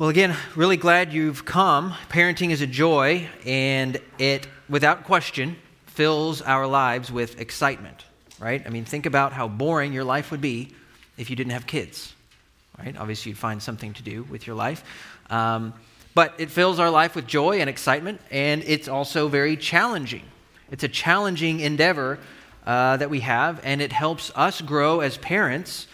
Well, again, really glad you've come. Parenting is a joy, and it, without question, fills our lives with excitement, right? I mean, think about how boring your life would be if you didn't have kids, right? Obviously, you'd find something to do with your life. But it fills our life with joy and excitement, and it's also very challenging. It's a challenging endeavor that we have, and it helps us grow as parents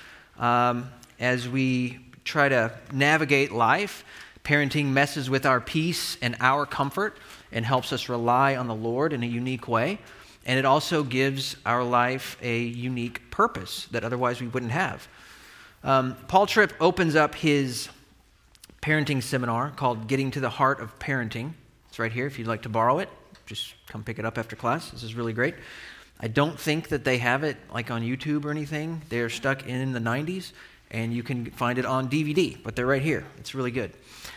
as we try to navigate life. Parenting messes with our peace and our comfort and helps us rely on the Lord in a unique way. And it also gives our life a unique purpose that otherwise we wouldn't have. Paul Tripp opens up his parenting seminar called Getting to the Heart of Parenting. It's right here. If you'd like to borrow it, just come pick it up after class. This is really great. I don't think that they have it like on YouTube or anything. They're stuck in the 90s. And you can find it on DVD, but they're right here. It's really good.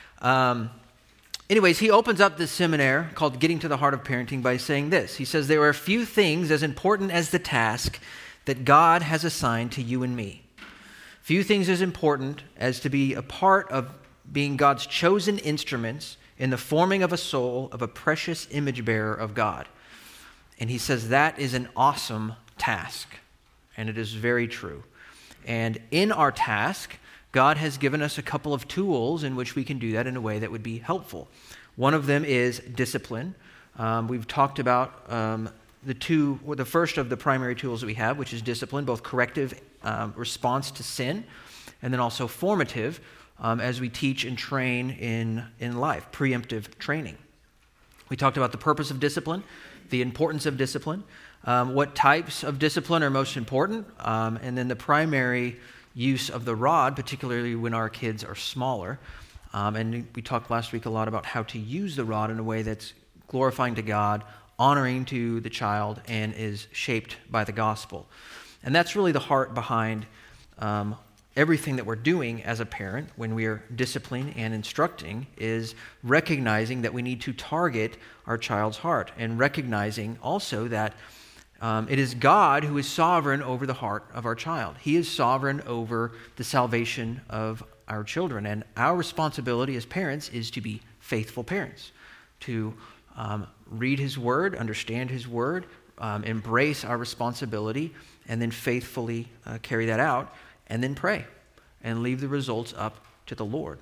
Anyways, he opens up this seminar called Getting to the Heart of Parenting by saying this. He says, there are few things as important as the task that God has assigned to you and me. Few things as important as to be a part of being God's chosen instruments in the forming of a soul of a precious image bearer of God. And he says that is an awesome task, and it is very true. And in our task, God has given us a couple of tools in which we can do that in a way that would be helpful. One of them is discipline. We've talked about the first of the primary tools that we have, which is discipline, both corrective response to sin, and then also formative as we teach and train in life, preemptive training. We talked about the purpose of discipline, the importance of discipline, what types of discipline are most important, and then the primary use of the rod, particularly when our kids are smaller. And we talked last week a lot about how to use the rod in a way that's glorifying to God, honoring to the child, and is shaped by the gospel. And that's really the heart behind everything that we're doing as a parent when we are disciplining and instructing, is recognizing that we need to target our child's heart, and recognizing also that it is God who is sovereign over the heart of our child. He is sovereign over the salvation of our children. And our responsibility as parents is to be faithful parents, to read His Word, understand His Word, embrace our responsibility, and then faithfully carry that out, and then pray and leave the results up to the Lord.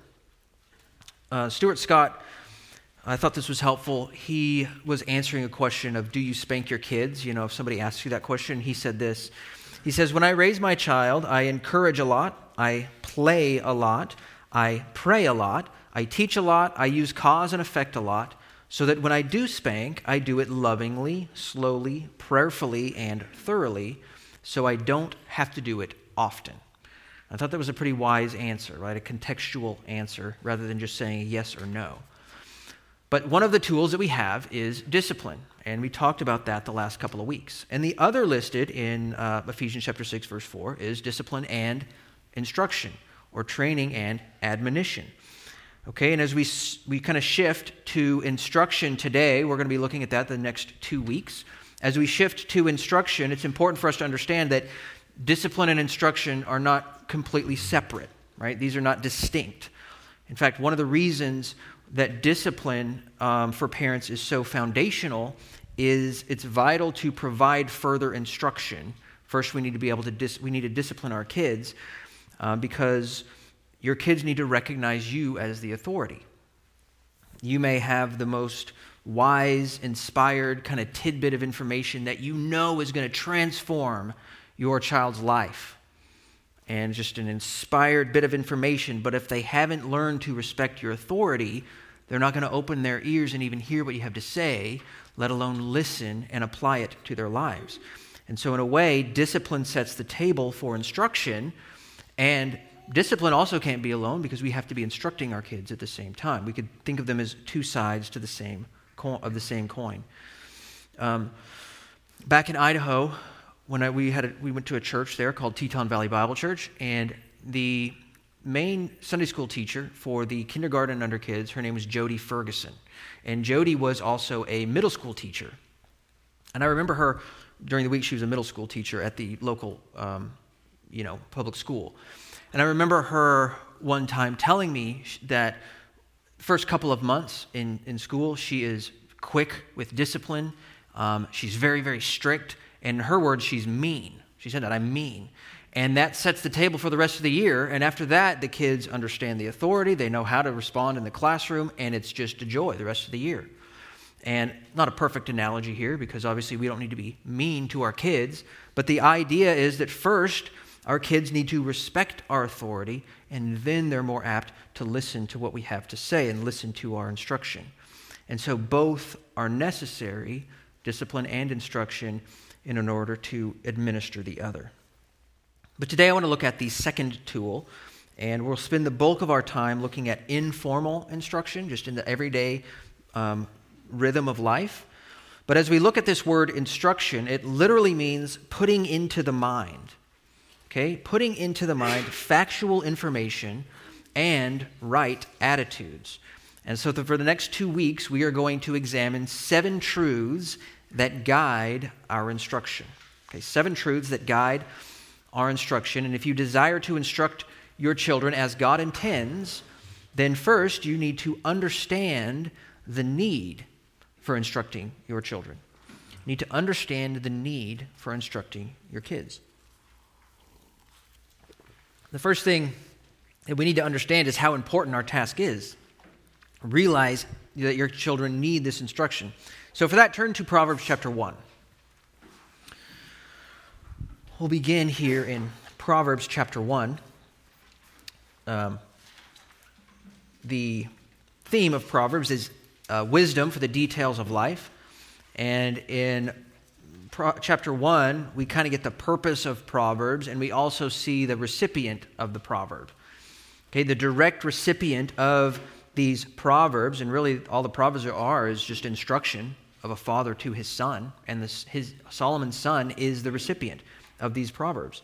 Stuart Scott, I thought this was helpful. He was answering a question of, do you spank your kids? You know, if somebody asks you that question, he said this. He says, when I raise my child, I encourage a lot, I play a lot, I pray a lot, I teach a lot, I use cause and effect a lot, so that when I do spank, I do it lovingly, slowly, prayerfully, and thoroughly, so I don't have to do it often. I thought that was a pretty wise answer, right? A contextual answer, rather than just saying yes or no. But one of the tools that we have is discipline, and we talked about that the last couple of weeks. And the other listed in Ephesians chapter 6, verse 4 is discipline and instruction, or training and admonition. Okay, and as we kind of shift to instruction today, we're going to be looking at that the next 2 weeks. As we shift to instruction, it's important for us to understand that discipline and instruction are not completely separate, right? These are not distinct. In fact, one of the reasons that discipline for parents is so foundational is it's vital to provide further instruction. First, we need to be able to we need to discipline our kids because your kids need to recognize you as the authority. You may have the most wise, inspired kind of tidbit of information that you know is going to transform your child's life, and just an inspired bit of information, but if they haven't learned to respect your authority, they're not going to open their ears and even hear what you have to say, let alone listen and apply it to their lives. And so in a way, discipline sets the table for instruction, and discipline also can't be alone because we have to be instructing our kids at the same time. We could think of them as two sides to the same coin. Back in Idaho, when we went to a church there called Teton Valley Bible Church, and the main Sunday school teacher for the kindergarten and under kids, her name was Jody Ferguson. And Jody was also a middle school teacher. And I remember her during the week. She was a middle school teacher at the local, public school. And I remember her one time telling me that first couple of months in school, she is quick with discipline. She's very, very strict. In her words, she's mean. She said that, I'm mean. And that sets the table for the rest of the year. And after that, the kids understand the authority. They know how to respond in the classroom. And it's just a joy the rest of the year. And not a perfect analogy here, because obviously we don't need to be mean to our kids. But the idea is that first, our kids need to respect our authority, and then they're more apt to listen to what we have to say and listen to our instruction. And so both are necessary, discipline and instruction, in order to administer the other. But today I want to look at the second tool, and we'll spend the bulk of our time looking at informal instruction, just in the everyday rhythm of life. But as we look at this word instruction, it literally means putting into the mind. Okay? Putting into the mind factual information and right attitudes. And so for the next 2 weeks, we are going to examine 7 truths that guide our instruction. Okay, 7 truths that guide our instruction. And if you desire to instruct your children as God intends, then first you need to understand the need for instructing your children. You need to understand the need for instructing your kids. The first thing that we need to understand is how important our task is. Realize that your children need this instruction. So for that, turn to Proverbs chapter 1. We'll begin here in Proverbs chapter 1. The theme of Proverbs is wisdom for the details of life. And in chapter 1, we kind of get the purpose of Proverbs, and we also see the recipient of the proverb. Okay, the direct recipient of these proverbs, and really all the proverbs are is just instruction of a father to his son, and Solomon's son is the recipient of these proverbs,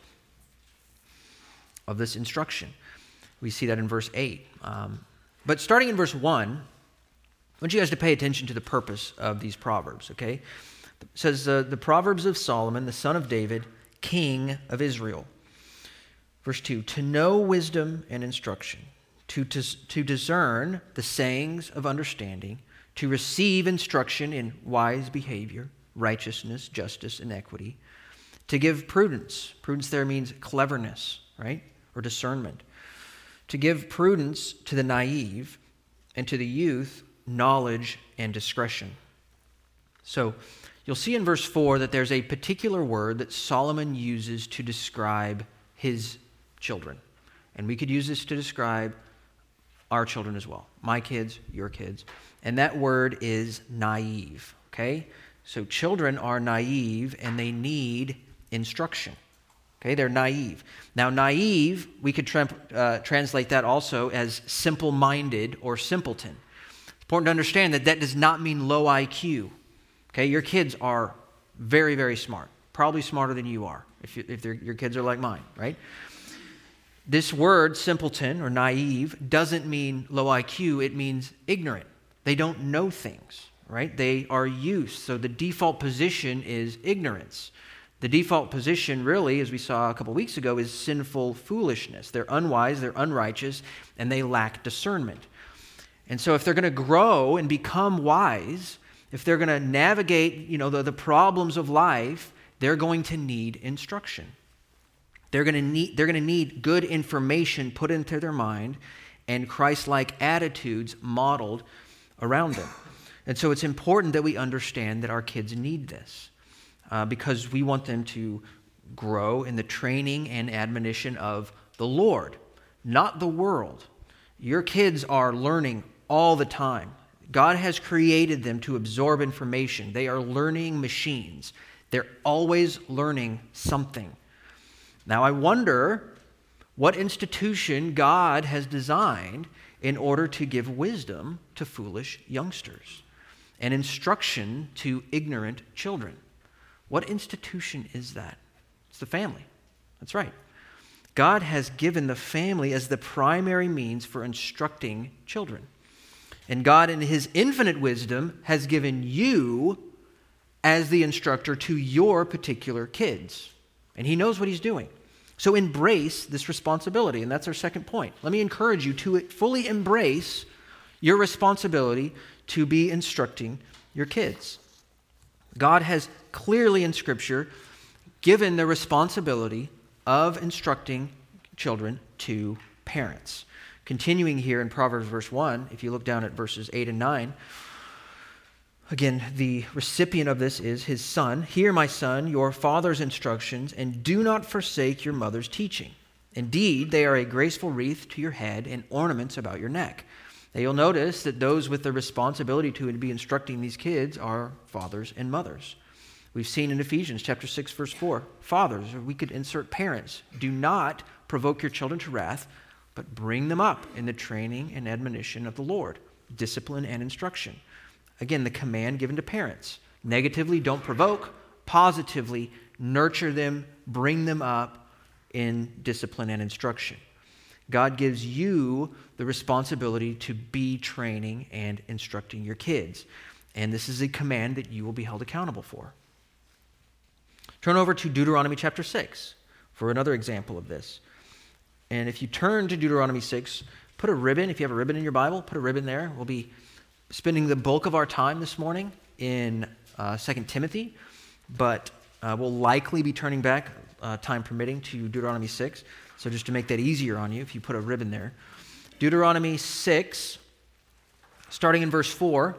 of this instruction. We see that in verse 8. But starting in verse 1, I want you guys to pay attention to the purpose of these proverbs, okay? It says, the Proverbs of Solomon, the son of David, king of Israel. Verse 2, to know wisdom and instruction, to discern the sayings of understanding, to receive instruction in wise behavior, righteousness, justice, and equity, to give prudence. Prudence there means cleverness, right? Or discernment. To give prudence to the naive, and to the youth, knowledge and discretion. So you'll see in verse 4 that there's a particular word that Solomon uses to describe his children. And we could use this to describe our children as well. My kids, your kids. And that word is naive, okay? So children are naive and they need instruction. Okay, they're naive. Now, naive, we could translate that also as simple-minded or simpleton. It's important to understand that that does not mean low IQ. Okay, your kids are very, very smart, probably smarter than you are, if your kids are like mine, right? This word, simpleton or naive, doesn't mean low IQ. It means ignorant. They don't know things, right? They are youth. So the default position is ignorance. The default position, really, as we saw a couple weeks ago, is sinful foolishness. They're unwise, they're unrighteous, and they lack discernment. And so if they're going to grow and become wise, if they're going to navigate, the problems of life, they're going to need instruction. They're going to need good information put into their mind and Christ-like attitudes modeled around them. And so it's important that we understand that our kids need this. Because we want them to grow in the training and admonition of the Lord, not the world. Your kids are learning all the time. God has created them to absorb information. They are learning machines. They're always learning something. Now, I wonder what institution God has designed in order to give wisdom to foolish youngsters and instruction to ignorant children. What institution is that? It's the family. That's right. God has given the family as the primary means for instructing children. And God, in His infinite wisdom, has given you as the instructor to your particular kids. And He knows what He's doing. So embrace this responsibility. And that's our second point. Let me encourage you to fully embrace your responsibility to be instructing your kids. God has clearly in Scripture given the responsibility of instructing children to parents. Continuing here in Proverbs verse 1, if you look down at verses 8 and 9, again, the recipient of this is his son. Hear, my son, your father's instructions, and do not forsake your mother's teaching. Indeed, they are a graceful wreath to your head and ornaments about your neck. Now, you'll notice that those with the responsibility to be instructing these kids are fathers and mothers. We've seen in Ephesians chapter 6, verse 4, fathers, or we could insert parents, do not provoke your children to wrath, but bring them up in the training and admonition of the Lord, discipline and instruction. Again, the command given to parents. Negatively, don't provoke. Positively, nurture them, bring them up in discipline and instruction. God gives you the responsibility to be training and instructing your kids. And this is a command that you will be held accountable for. Turn over to Deuteronomy chapter 6 for another example of this. And if you turn to Deuteronomy 6, put a ribbon. If you have a ribbon in your Bible, put a ribbon there. We'll be spending the bulk of our time this morning in 2 Timothy, but we'll likely be turning back, time permitting, to Deuteronomy 6. So just to make that easier on you, if you put a ribbon there. Deuteronomy 6, starting in verse 4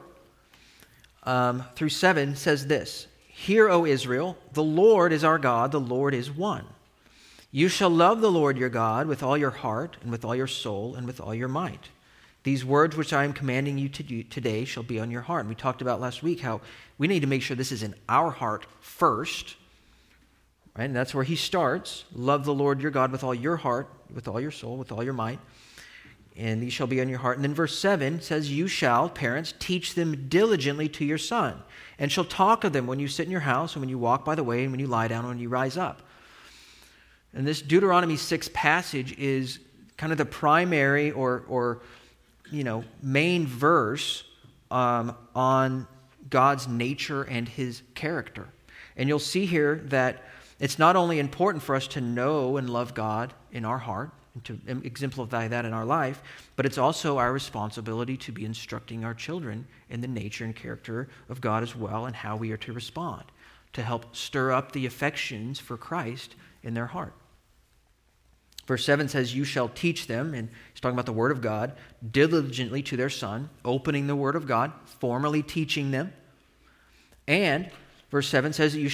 through 7, says this, Hear, O Israel, the Lord is our God, the Lord is one. You shall love the Lord your God with all your heart and with all your soul and with all your might. These words which I am commanding you to do today shall be on your heart. And we talked about last week how we need to make sure this is in our heart first. Right? And that's where he starts. Love the Lord your God with all your heart, with all your soul, with all your might. And these shall be on your heart. And then verse 7 says, You shall, parents, teach them diligently to your son, and shall talk of them when you sit in your house, and when you walk by the way, and when you lie down, and when you rise up. And this Deuteronomy 6 passage is kind of the primary or main verse on God's nature and his character. And you'll see here that it's not only important for us to know and love God in our heart and to exemplify that in our life, but it's also our responsibility to be instructing our children in the nature and character of God as well and how we are to respond, to help stir up the affections for Christ in their heart. Verse 7 says, You shall teach them, and he's talking about the Word of God, diligently to their son, opening the Word of God, formally teaching them. And verse 7 says that you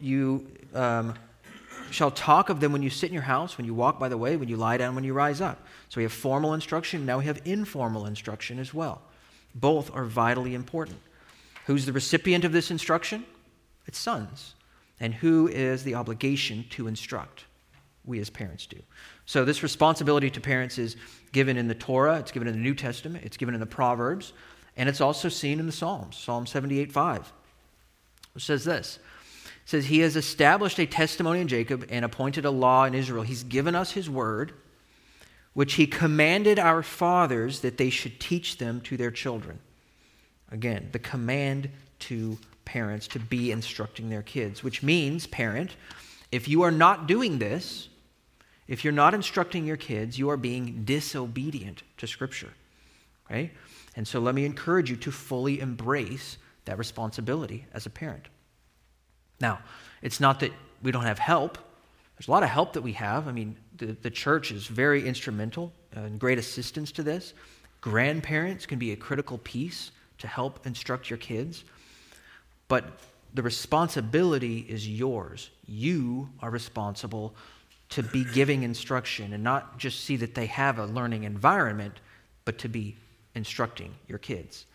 shall talk of them when you sit in your house, when you walk by the way, when you lie down, when you rise up. So we have formal instruction, now we have informal instruction as well. Both are vitally important. Who's the recipient of this instruction? It's sons. And who is the obligation to instruct? We as parents do. So this responsibility to parents is given in the Torah, it's given in the New Testament, it's given in the Proverbs, and it's also seen in the Psalms. Psalm 78:5, which says this. It says, He has established a testimony in Jacob and appointed a law in Israel. He's given us his word, which he commanded our fathers that they should teach them to their children. Again, the command to parents to be instructing their kids, which means, parent, if you are not doing this, if you're not instructing your kids, you are being disobedient to Scripture, right? And so let me encourage you to fully embrace that responsibility as a parent. Now, it's not that we don't have help. There's a lot of help that we have. I mean, the church is very instrumental and great assistance to this. Grandparents can be a critical piece to help instruct your kids. But the responsibility is yours. You are responsible to be giving instruction and not just see that they have a learning environment, but to be instructing your kids.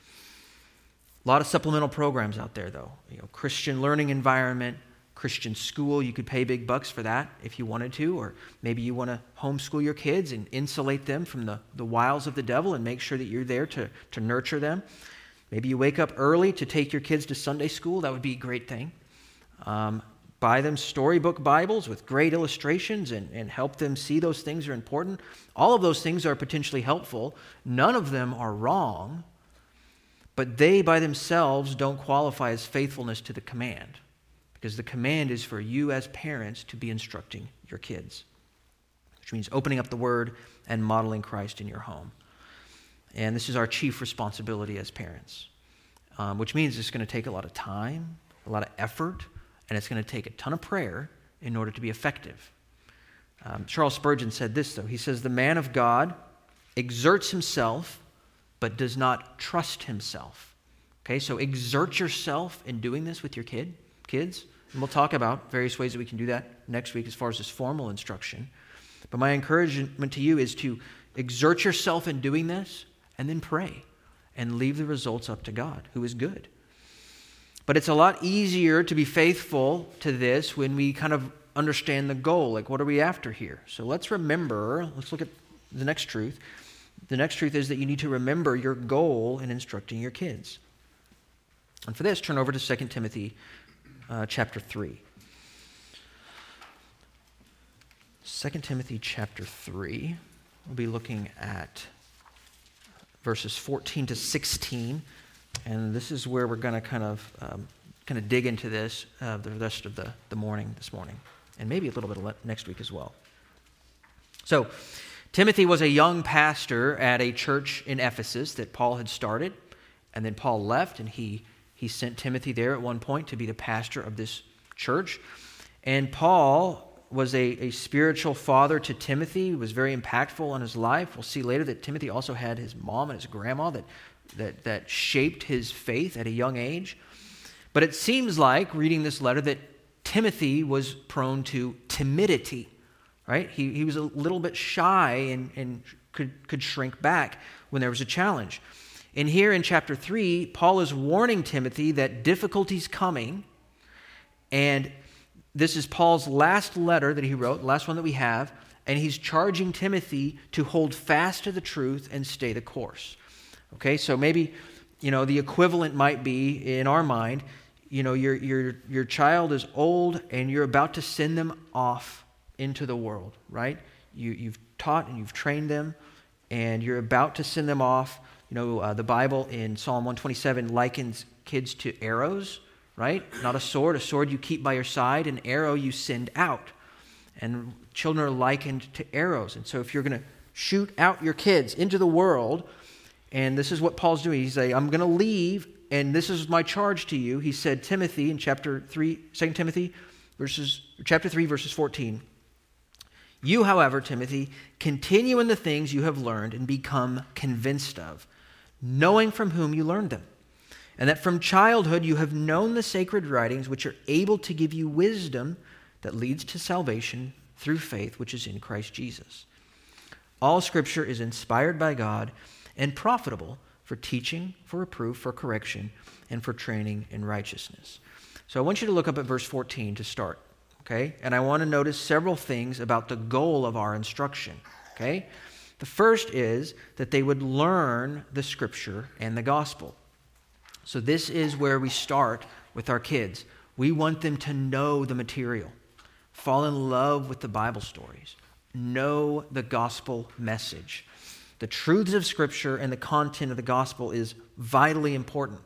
A lot of supplemental programs out there, though. Christian learning environment, Christian school. You could pay big bucks for that if you wanted to, or maybe you want to homeschool your kids and insulate them from the wiles of the devil and make sure that you're there to nurture them. Maybe you wake up early to take your kids to Sunday school. That would be a great thing. Buy them storybook Bibles with great illustrations and help them see those things are important. All of those things are potentially helpful. None of them are wrong, but they by themselves don't qualify as faithfulness to the command, because the command is for you as parents to be instructing your kids, which means opening up the Word and modeling Christ in your home. And this is our chief responsibility as parents, which means it's going to take a lot of time, a lot of effort, and it's going to take a ton of prayer in order to be effective. Charles Spurgeon said this, though. He says, "The man of God exerts himself, but does not trust himself." Okay, so exert yourself in doing this with your kids. And we'll talk about various ways that we can do that next week as far as this formal instruction. But my encouragement to you is to exert yourself in doing this and then pray and leave the results up to God, who is good. But it's a lot easier to be faithful to this when we kind of understand the goal. Like, what are we after here? So let's look at the next truth. The next truth is that you need to remember your goal in instructing your kids. And for this, turn over to 2 Timothy chapter 3. 2 Timothy chapter 3, we'll be looking at verses 14 to 16, and this is where we're going to kind of dig into this the rest of the morning this morning, and maybe a little bit next week as well. So, Timothy was a young pastor at a church in Ephesus that Paul had started, and then Paul left, and he sent Timothy there at one point to be the pastor of this church. And Paul was a spiritual father to Timothy. He was very impactful on his life. We'll see later that Timothy also had his mom and his grandma that shaped his faith at a young age. But it seems like, reading this letter, that Timothy was prone to timidity, right? He was a little bit shy and could shrink back when there was a challenge. And here in chapter 3, Paul is warning Timothy that difficulty's coming, and this is Paul's last letter that he wrote, the last one that we have, and he's charging Timothy to hold fast to the truth and stay the course. Okay, so maybe, the equivalent might be in our mind, your child is old and you're about to send them off into the world, right? You've taught and you've trained them, and you're about to send them off. The Bible in Psalm 127 likens kids to arrows, right? Not a sword you keep by your side, an arrow you send out. And children are likened to arrows. And so if you're going to shoot out your kids into the world, and this is what Paul's doing, he's saying, I'm going to leave, and this is my charge to you. He said, Timothy, in chapter 3, 2 Timothy, chapter 3, verses 14, "You, however, Timothy, continue in the things you have learned and become convinced of, knowing from whom you learned them, and that from childhood you have known the sacred writings, which are able to give you wisdom that leads to salvation through faith, which is in Christ Jesus. All Scripture is inspired by God and profitable for teaching, for reproof, for correction, and for training in righteousness." So I want you to look up at verse 14 to start, okay? And I want to notice several things about the goal of our instruction, okay? The first is that they would learn the Scripture and the gospel. So this is where we start with our kids. We want them to know the material, fall in love with the Bible stories, know the gospel message. The truths of Scripture and the content of the gospel is vitally important.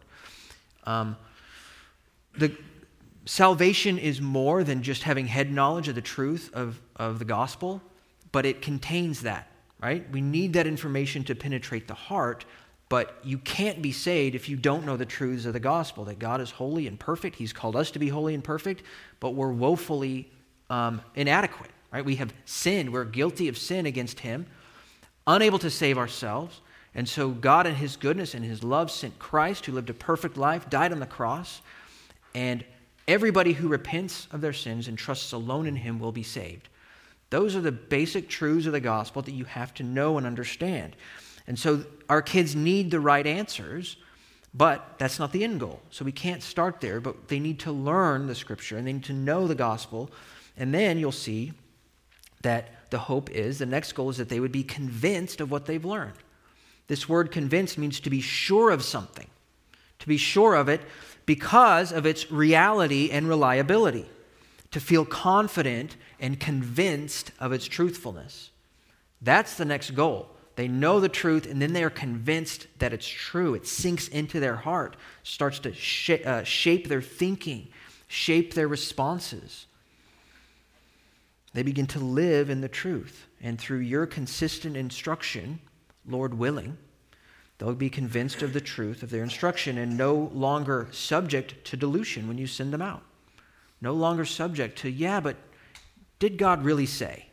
The salvation is more than just having head knowledge of the truth of the gospel, but it contains that, right? We need that information to penetrate the heart, but you can't be saved if you don't know the truths of the gospel, that God is holy and perfect. He's called us to be holy and perfect, but we're woefully inadequate, right? We have sinned. We're guilty of sin against Him, unable to save ourselves. And so God in His goodness and His love sent Christ, who lived a perfect life, died on the cross, and everybody who repents of their sins and trusts alone in Him will be saved. Those are the basic truths of the gospel that you have to know and understand. And so our kids need the right answers, but that's not the end goal. So we can't start there, but they need to learn the Scripture and they need to know the gospel. And then you'll see that the hope is, the next goal is that they would be convinced of what they've learned. This word convinced means to be sure of something, to be sure of it because of its reality and reliability, to feel confident and convinced of its truthfulness. That's the next goal. They know the truth, and then they are convinced that it's true. It sinks into their heart, starts to shape their thinking, shape their responses. They begin to live in the truth. And through your consistent instruction, Lord willing, They'll be convinced of the truth of their instruction and no longer subject to delusion when you send them out. No longer subject to, yeah, but did God really say?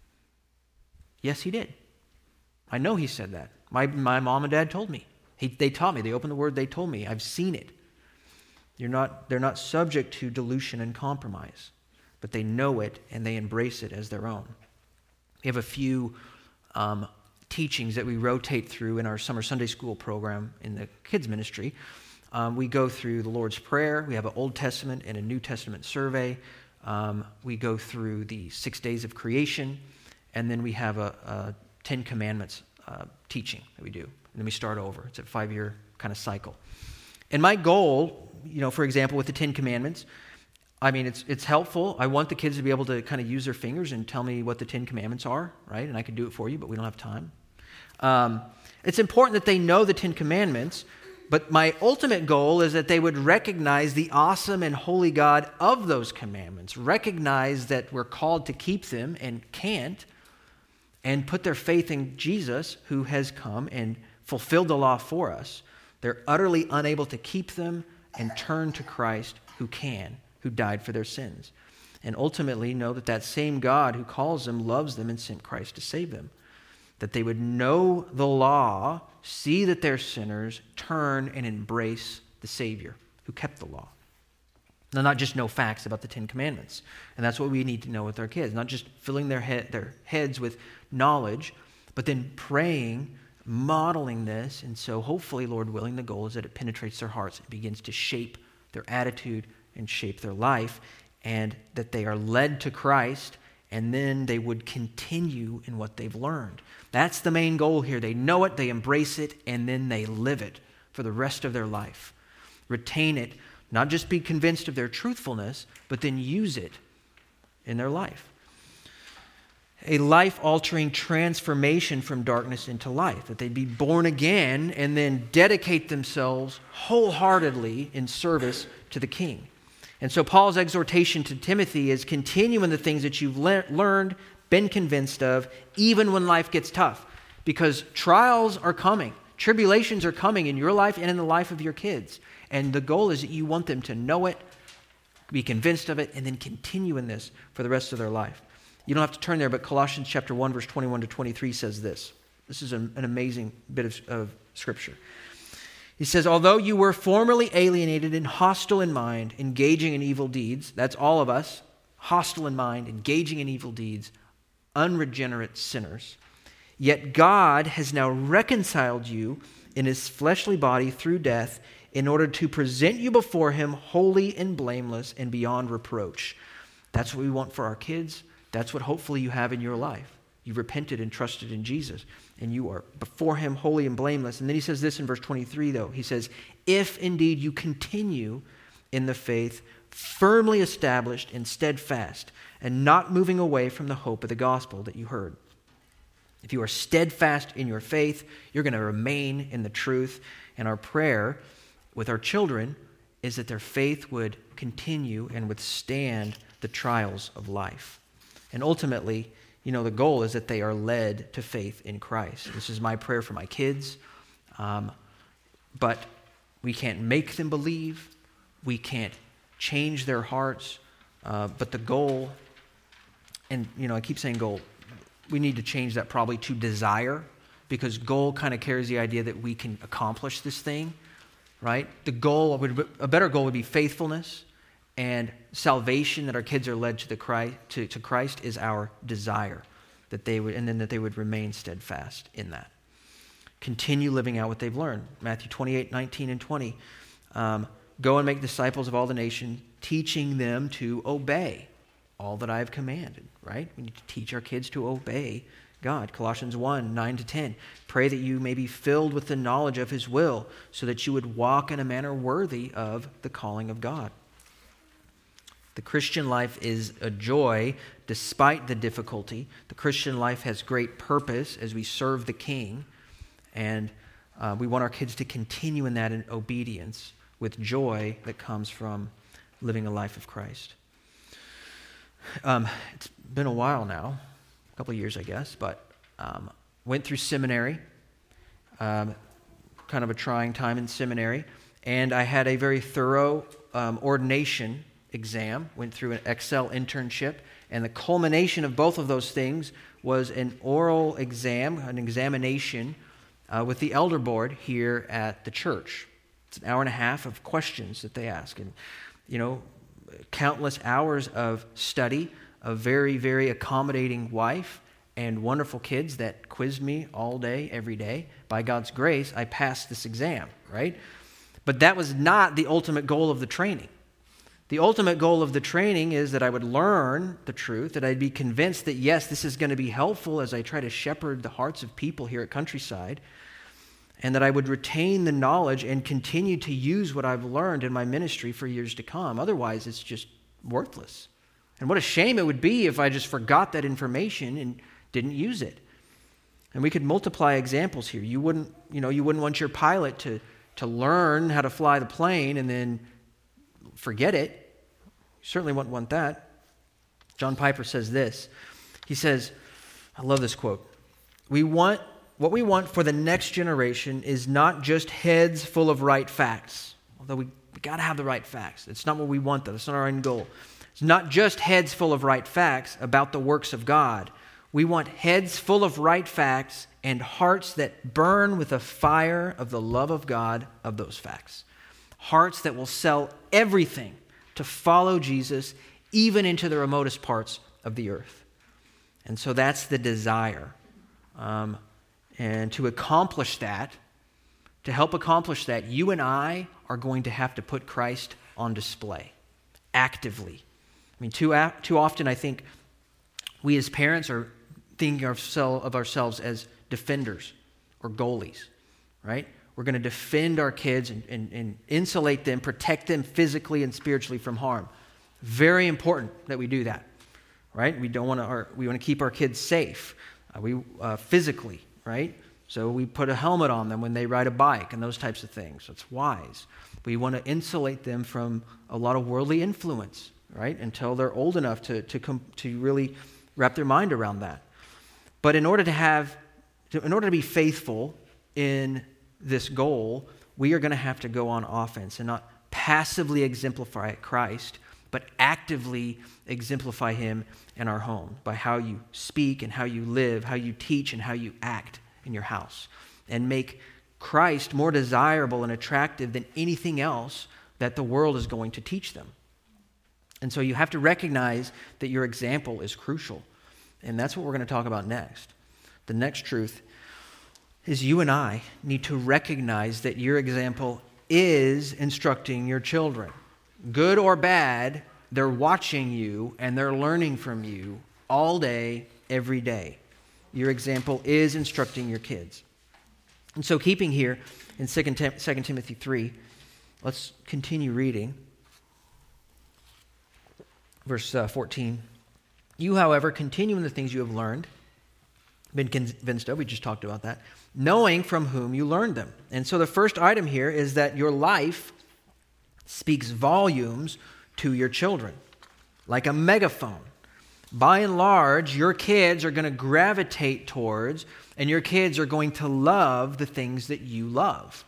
Yes, he did. I know he said that. My mom and dad told me. They taught me. They opened the Word. They told me. I've seen it. They're not subject to delusion and compromise, but they know it and they embrace it as their own. We have a few teachings that we rotate through in our summer Sunday school program in the kids ministry. We go through the Lord's Prayer. We have an Old Testament and a New Testament survey. We go through the 6 days of creation, and then we have a 10 Commandments teaching that we do. And then we start over. It's a 5-year kind of cycle. And my goal, for example, with the 10 Commandments, I mean, it's helpful. I want the kids to be able to kind of use their fingers and tell me what the 10 Commandments are, right? And I can do it for you, but we don't have time. It's important that they know the 10 Commandments, but my ultimate goal is that they would recognize the awesome and holy God of those commandments, recognize that we're called to keep them and can't, and put their faith in Jesus, who has come and fulfilled the law for us. They're utterly unable to keep them and turn to Christ, who can, who died for their sins. And ultimately know that that same God who calls them loves them and sent Christ to save them. That they would know the law, see that they're sinners, turn and embrace the Savior who kept the law. Now, not just know facts about the 10 Commandments. And that's what we need to know with our kids. Not just filling their heads with knowledge, but then praying, modeling this. And so hopefully, Lord willing, the goal is that it penetrates their hearts. It begins to shape their attitude and shape their life. And that they are led to Christ, and then they would continue in what they've learned. That's the main goal here. They know it, they embrace it, and then they live it for the rest of their life. Retain it, not just be convinced of their truthfulness, but then use it in their life. A life-altering transformation from darkness into light, that they be born again and then dedicate themselves wholeheartedly in service to the King. And so Paul's exhortation to Timothy is continue in the things that you've learned, been convinced of, even when life gets tough. Because trials are coming. Tribulations are coming in your life and in the life of your kids. And the goal is that you want them to know it, be convinced of it, and then continue in this for the rest of their life. You don't have to turn there, but Colossians chapter 1, verse 21 to 23 says this. This is an amazing bit of scripture. He says, although you were formerly alienated and hostile in mind, engaging in evil deeds, that's all of us, hostile in mind, engaging in evil deeds, unregenerate sinners, yet God has now reconciled you in his fleshly body through death in order to present you before him holy and blameless and beyond reproach. That's what we want for our kids. That's what hopefully you have in your life. You've repented and trusted in Jesus, and you are before him holy and blameless. And then he says this in verse 23, though. He says, if indeed you continue in the faith, firmly established and steadfast, and not moving away from the hope of the gospel that you heard. If you are steadfast in your faith, you're going to remain in the truth. And our prayer with our children is that their faith would continue and withstand the trials of life. And ultimately, the goal is that they are led to faith in Christ. This is my prayer for my kids. But we can't make them believe. We can't change their hearts. But the goal, and I keep saying goal, we need to change that probably to desire, because goal kind of carries the idea that we can accomplish this thing, right? A better goal would be faithfulness. And salvation, that our kids are led to Christ, is our desire, that they would remain steadfast in that. Continue living out what they've learned. Matthew 28, 19 and 20. Go and make disciples of all the nations, teaching them to obey all that I have commanded, right? We need to teach our kids to obey God. Colossians 1, 9 to 10. Pray that you may be filled with the knowledge of his will, so that you would walk in a manner worthy of the calling of God. The Christian life is a joy despite the difficulty. The Christian life has great purpose as we serve the King. And we want our kids to continue in that in obedience with joy that comes from living a life of Christ. It's been a while now, a couple of years, I guess, but went through seminary. kind of a trying time in seminary, and I had a very thorough ordination exam, went through an Excel internship, and the culmination of both of those things was an oral exam, an examination with the elder board here at the church. It's an hour and a half of questions that they ask, and countless hours of study, a very, very accommodating wife, and wonderful kids that quizzed me all day, every day. By God's grace, I passed this exam, right? But that was not the ultimate goal of the training. The ultimate goal of the training is that I would learn the truth, that I'd be convinced that, yes, this is going to be helpful as I try to shepherd the hearts of people here at Countryside, and that I would retain the knowledge and continue to use what I've learned in my ministry for years to come. Otherwise, it's just worthless. And what a shame it would be if I just forgot that information and didn't use it. And we could multiply examples here. You wouldn't want your pilot to learn how to fly the plane and then forget it. You certainly wouldn't want that. John Piper says this. He says, I love this quote, what we want for the next generation is not just heads full of right facts, although we got to have the right facts. It's not what we want, though. It's not our end goal. It's not just heads full of right facts about the works of God. We want heads full of right facts and hearts that burn with the fire of the love of God of those facts. Hearts that will sell everything to follow Jesus, even into the remotest parts of the earth. And so that's the desire. And to accomplish that, to help accomplish that, you and I are going to have to put Christ on display, actively. I mean, too often I think we as parents are thinking of ourselves as defenders or goalies, right? We're going to defend our kids and insulate them, protect them physically and spiritually from harm. Very important that we do that, right? We want to keep our kids safe, physically, right? So we put a helmet on them when they ride a bike and those types of things. That's wise. We want to insulate them from a lot of worldly influence, right? Until they're old enough to really wrap their mind around that. But in order to be faithful in this goal, we are going to have to go on offense and not passively exemplify Christ, but actively exemplify him in our home by how you speak and how you live, how you teach and how you act in your house, and make Christ more desirable and attractive than anything else that the world is going to teach them. And so you have to recognize that your example is crucial. And that's what we're going to talk about next. The next truth is you and I need to recognize that your example is instructing your children. Good or bad, they're watching you and they're learning from you all day, every day. Your example is instructing your kids. And so keeping here in 2 Timothy 3, let's continue reading. Verse 14. You, however, continue in the things you have learned, been convinced of, we just talked about that, knowing from whom you learned them. And so the first item here is that your life speaks volumes to your children, like a megaphone. By and large, your kids are going to gravitate towards, and your kids are going to love the things that you love.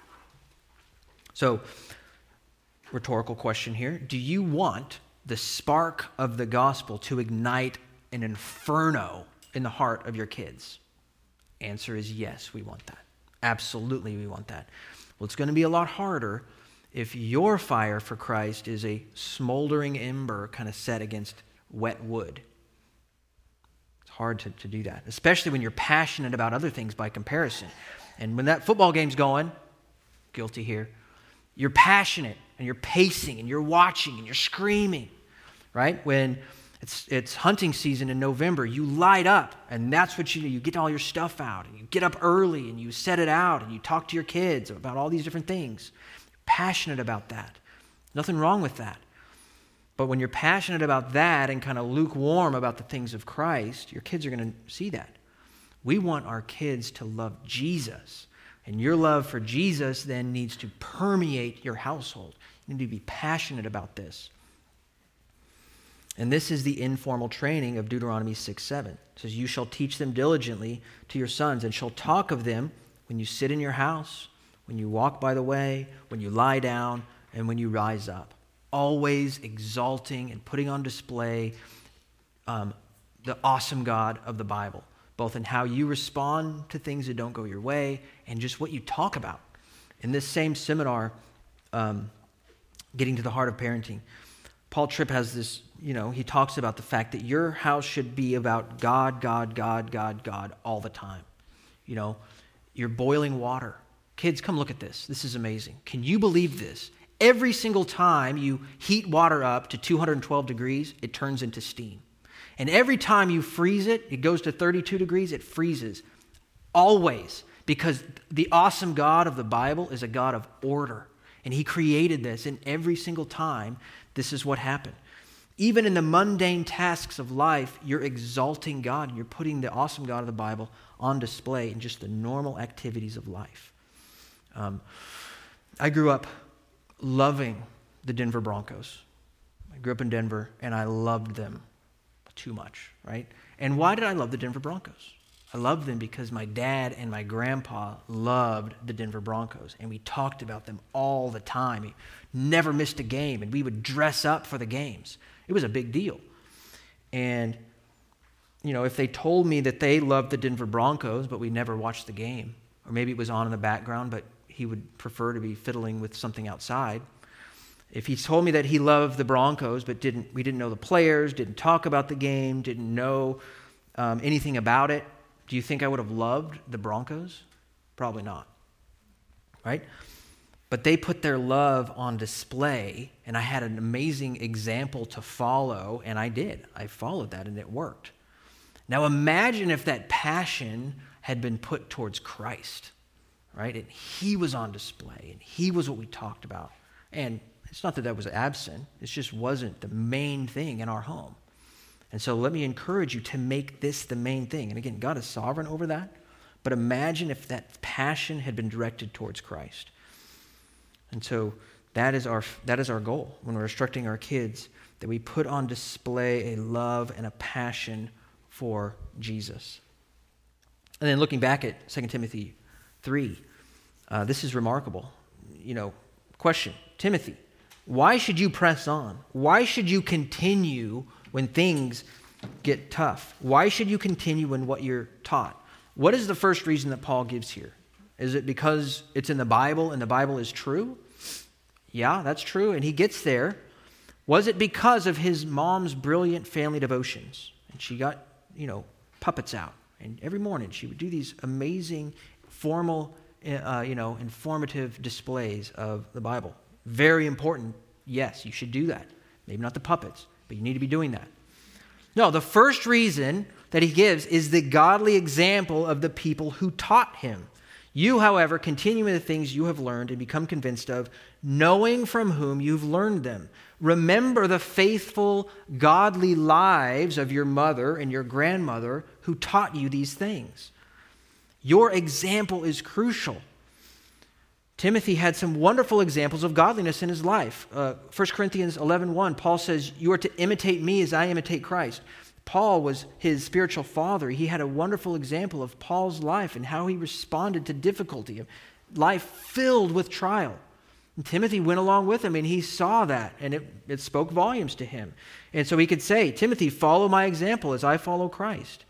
So, rhetorical question here. Do you want the spark of the gospel to ignite an inferno in the heart of your kids? Answer is yes, we want that. Absolutely, we want that. Well, it's going to be a lot harder if your fire for Christ is a smoldering ember kind of set against wet wood. It's hard to do that, especially when you're passionate about other things by comparison. And when that football game's going, guilty here, you're passionate and you're pacing and you're watching and you're screaming, right? When it's hunting season in November, you light up, and that's what you do. You get all your stuff out, and you get up early, and you set it out, and you talk to your kids about all these different things. You're passionate about that. Nothing wrong with that. But when you're passionate about that and kind of lukewarm about the things of Christ, your kids are going to see that. We want our kids to love Jesus, and your love for Jesus then needs to permeate your household. You need to be passionate about this. And this is the informal training of Deuteronomy 6:7. It says, you shall teach them diligently to your sons, and shall talk of them when you sit in your house, when you walk by the way, when you lie down, and when you rise up. Always exalting and putting on display the awesome God of the Bible, both in how you respond to things that don't go your way and just what you talk about. In this same seminar, Getting to the Heart of Parenting, Paul Tripp has this, he talks about the fact that your house should be about God, God, God, God, God all the time. You're boiling water. Kids, come look at this. This is amazing. Can you believe this? Every single time you heat water up to 212 degrees, it turns into steam. And every time you freeze it, it goes to 32 degrees, it freezes. Always. Because the awesome God of the Bible is a God of order. And he created this, and every single time, this is what happened. Even in the mundane tasks of life, you're exalting God, and you're putting the awesome God of the Bible on display in just the normal activities of life. I grew up loving the Denver Broncos. I grew up in Denver, and I loved them too much, right? And why did I love the Denver Broncos? I loved them because my dad and my grandpa loved the Denver Broncos, and we talked about them all the time. We never missed a game, and we would dress up for the games. It was a big deal. And, if they told me that they loved the Denver Broncos, but we never watched the game, or maybe it was on in the background, but he would prefer to be fiddling with something outside. If he told me that he loved the Broncos, but we didn't know the players, didn't talk about the game, didn't know anything about it, do you think I would have loved the Broncos? Probably not, right? But they put their love on display, and I had an amazing example to follow, and I did. I followed that, and it worked. Now imagine if that passion had been put towards Christ, right? And he was on display, and he was what we talked about. And it's not that that was absent. It just wasn't the main thing in our home. And so let me encourage you to make this the main thing. And again, God is sovereign over that. But imagine if that passion had been directed towards Christ. And so that is our goal when we're instructing our kids, that we put on display a love and a passion for Jesus. And then looking back at 2 Timothy 3, this is remarkable. Question, Timothy, why should you press on? Why should you continue when things get tough? Why should you continue in what you're taught? What is the first reason that Paul gives here? Is it because it's in the Bible and the Bible is true? Yeah, that's true. And he gets there. Was it because of his mom's brilliant family devotions? And she got, puppets out. And every morning she would do these amazing, formal, informative displays of the Bible. Very important. Yes, you should do that. Maybe not the puppets, but you need to be doing that. No, the first reason that he gives is the godly example of the people who taught him. You, however, continue in the things you have learned and become convinced of, knowing from whom you've learned them. Remember the faithful, godly lives of your mother and your grandmother who taught you these things. Your example is crucial. Timothy had some wonderful examples of godliness in his life. 1 Corinthians 11:1, Paul says, you are to imitate me as I imitate Christ. Paul was his spiritual father. He had a wonderful example of Paul's life and how he responded to difficulty, of life filled with trial. And Timothy went along with him, and he saw that, and it spoke volumes to him. And so he could say, Timothy, follow my example as I follow Christ.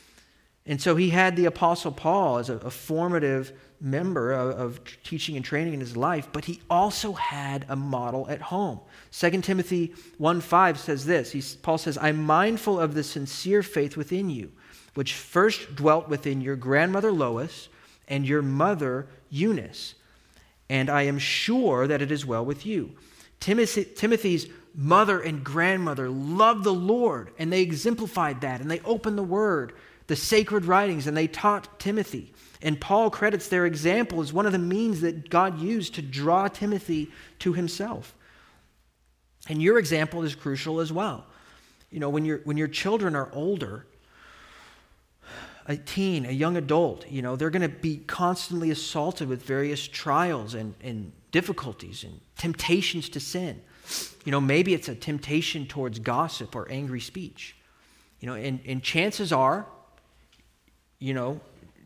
And so he had the Apostle Paul as a formative member of teaching and training in his life, but he also had a model at home. 2 Timothy 1:5 says this. Paul says, I'm mindful of the sincere faith within you, which first dwelt within your grandmother Lois and your mother Eunice, and I am sure that it is well with you. Timothy's mother and grandmother loved the Lord, and they exemplified that, and they opened the Word, the sacred writings, and they taught Timothy. And Paul credits their example as one of the means that God used to draw Timothy to himself. And your example is crucial as well. When your children are older, a teen, a young adult, they're going to be constantly assaulted with various trials and difficulties and temptations to sin. Maybe it's a temptation towards gossip or angry speech. And chances are,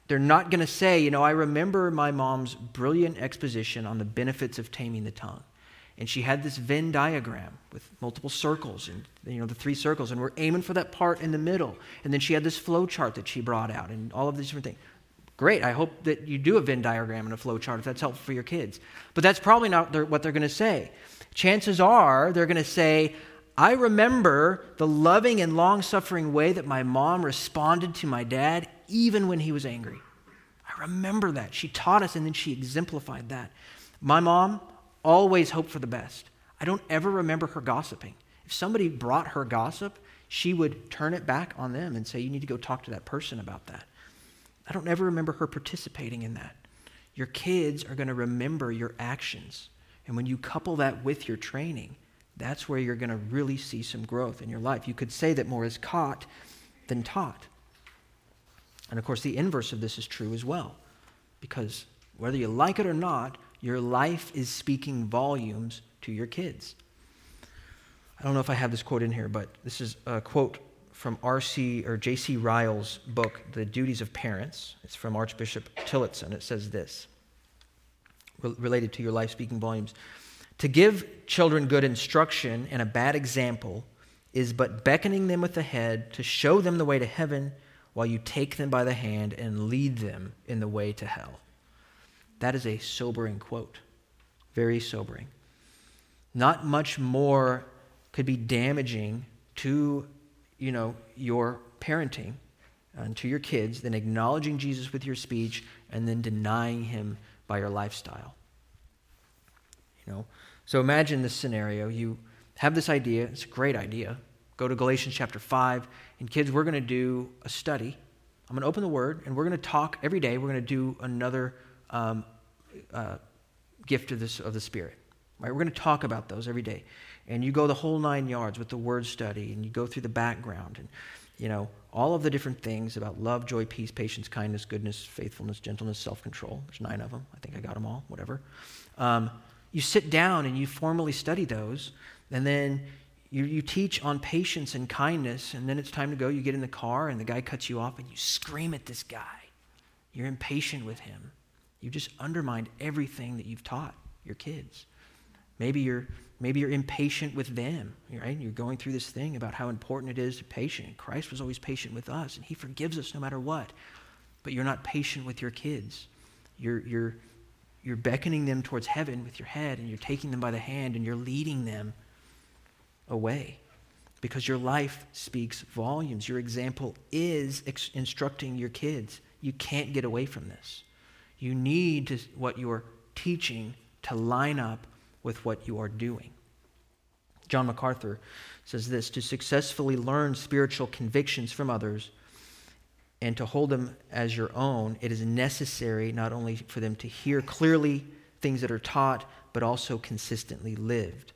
They're not going to say, I remember my mom's brilliant exposition on the benefits of taming the tongue. And she had this Venn diagram with multiple circles and, the 3 circles. And we're aiming for that part in the middle. And then she had this flow chart that she brought out and all of these different things. Great. I hope that you do a Venn diagram and a flow chart if that's helpful for your kids. But that's probably not what they're going to say. Chances are they're going to say, I remember the loving and long-suffering way that my mom responded to my dad even when he was angry. I remember that. She taught us and then she exemplified that. My mom always hoped for the best. I don't ever remember her gossiping. If somebody brought her gossip, she would turn it back on them and say, you need to go talk to that person about that. I don't ever remember her participating in that. Your kids are going to remember your actions. And when you couple that with your training, that's where you're going to really see some growth in your life. You could say that more is caught than taught. And of course, the inverse of this is true as well. Because whether you like it or not, your life is speaking volumes to your kids. I don't know if I have this quote in here, but this is a quote from J.C. Ryle's book, The Duties of Parents. It's from Archbishop Tillotson. It says this, related to your life speaking volumes. To give children good instruction and a bad example is but beckoning them with the head to show them the way to heaven while you take them by the hand and lead them in the way to hell. That is a sobering quote. Very sobering. Not much more could be damaging to, your parenting and to your kids than acknowledging Jesus with your speech and then denying him by your lifestyle. So imagine this scenario. You have this idea. It's a great idea. Go to Galatians chapter 5. And kids, we're going to do a study. I'm going to open the Word, and we're going to talk every day. We're going to do another gift of the Spirit. Right? We're going to talk about those every day. And you go the whole 9 yards with the Word study, and you go through the background, and all of the different things about love, joy, peace, patience, kindness, goodness, faithfulness, gentleness, self-control. There's 9 of them. I think I got them all, whatever. You sit down and you formally study those, and then you teach on patience and kindness, and then it's time to go. You get in the car, and the guy cuts you off, and you scream at this guy. You're impatient with him. You just undermined everything that you've taught your kids. Maybe you're impatient with them, right? You're going through this thing about how important it is to be patient. Christ was always patient with us, and he forgives us no matter what. But you're not patient with your kids. You're beckoning them towards heaven with your head, and you're taking them by the hand, and you're leading them away because your life speaks volumes. Your example is instructing your kids. You can't get away from this. You need what you're teaching to line up with what you are doing. John MacArthur says this, to successfully learn spiritual convictions from others and to hold them as your own, it is necessary not only for them to hear clearly things that are taught, but also consistently lived.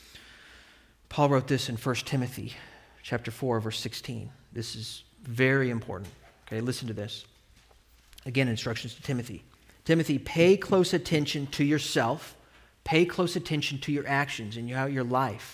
Paul wrote this in 1 Timothy chapter 4, verse 16. This is very important. Okay, listen to this. Again, instructions to Timothy. Timothy, pay close attention to yourself. Pay close attention to your actions and your life.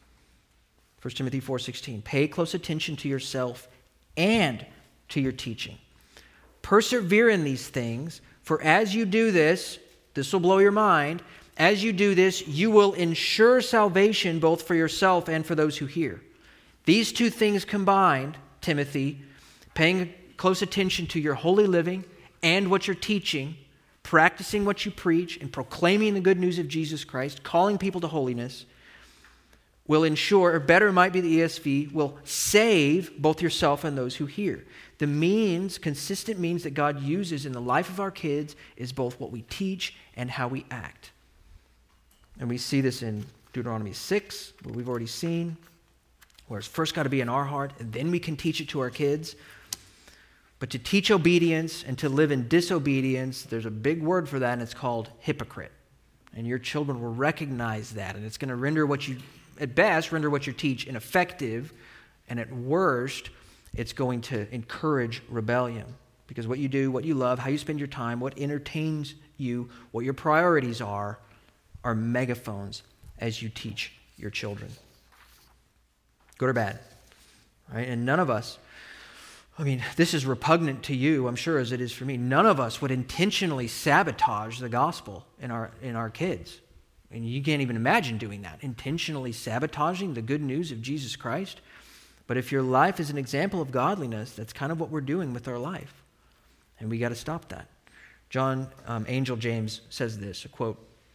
1 Timothy 4:16. Pay close attention to yourself and to your teaching. Persevere in these things, for as you do this will blow your mind, as you do this, you will ensure salvation both for yourself and for those who hear. These 2 things combined, Timothy, paying close attention to your holy living and what you're teaching, practicing what you preach, and proclaiming the good news of Jesus Christ, calling people to holiness, will ensure, or better might be the ESV, will save both yourself and those who hear. The consistent means that God uses in the life of our kids is both what we teach and how we act. And we see this in Deuteronomy 6, what we've already seen, where it's first got to be in our heart, and then we can teach it to our kids. But to teach obedience and to live in disobedience, there's a big word for that, and it's called hypocrite. And your children will recognize that, and it's going to render what you teach ineffective, and at worst, it's going to encourage rebellion. Because what you do, what you love, how you spend your time, what entertains you, what your priorities are megaphones as you teach your children. Good or bad, right? And none of us I mean, this is repugnant to you, I'm sure, as it is for me. None of us would intentionally sabotage the gospel in our kids. And you can't even imagine doing that, intentionally sabotaging the good news of Jesus Christ. But if your life is an example of godliness, that's kind of what we're doing with our life. And we got to stop that. John Angel James says this, a quote,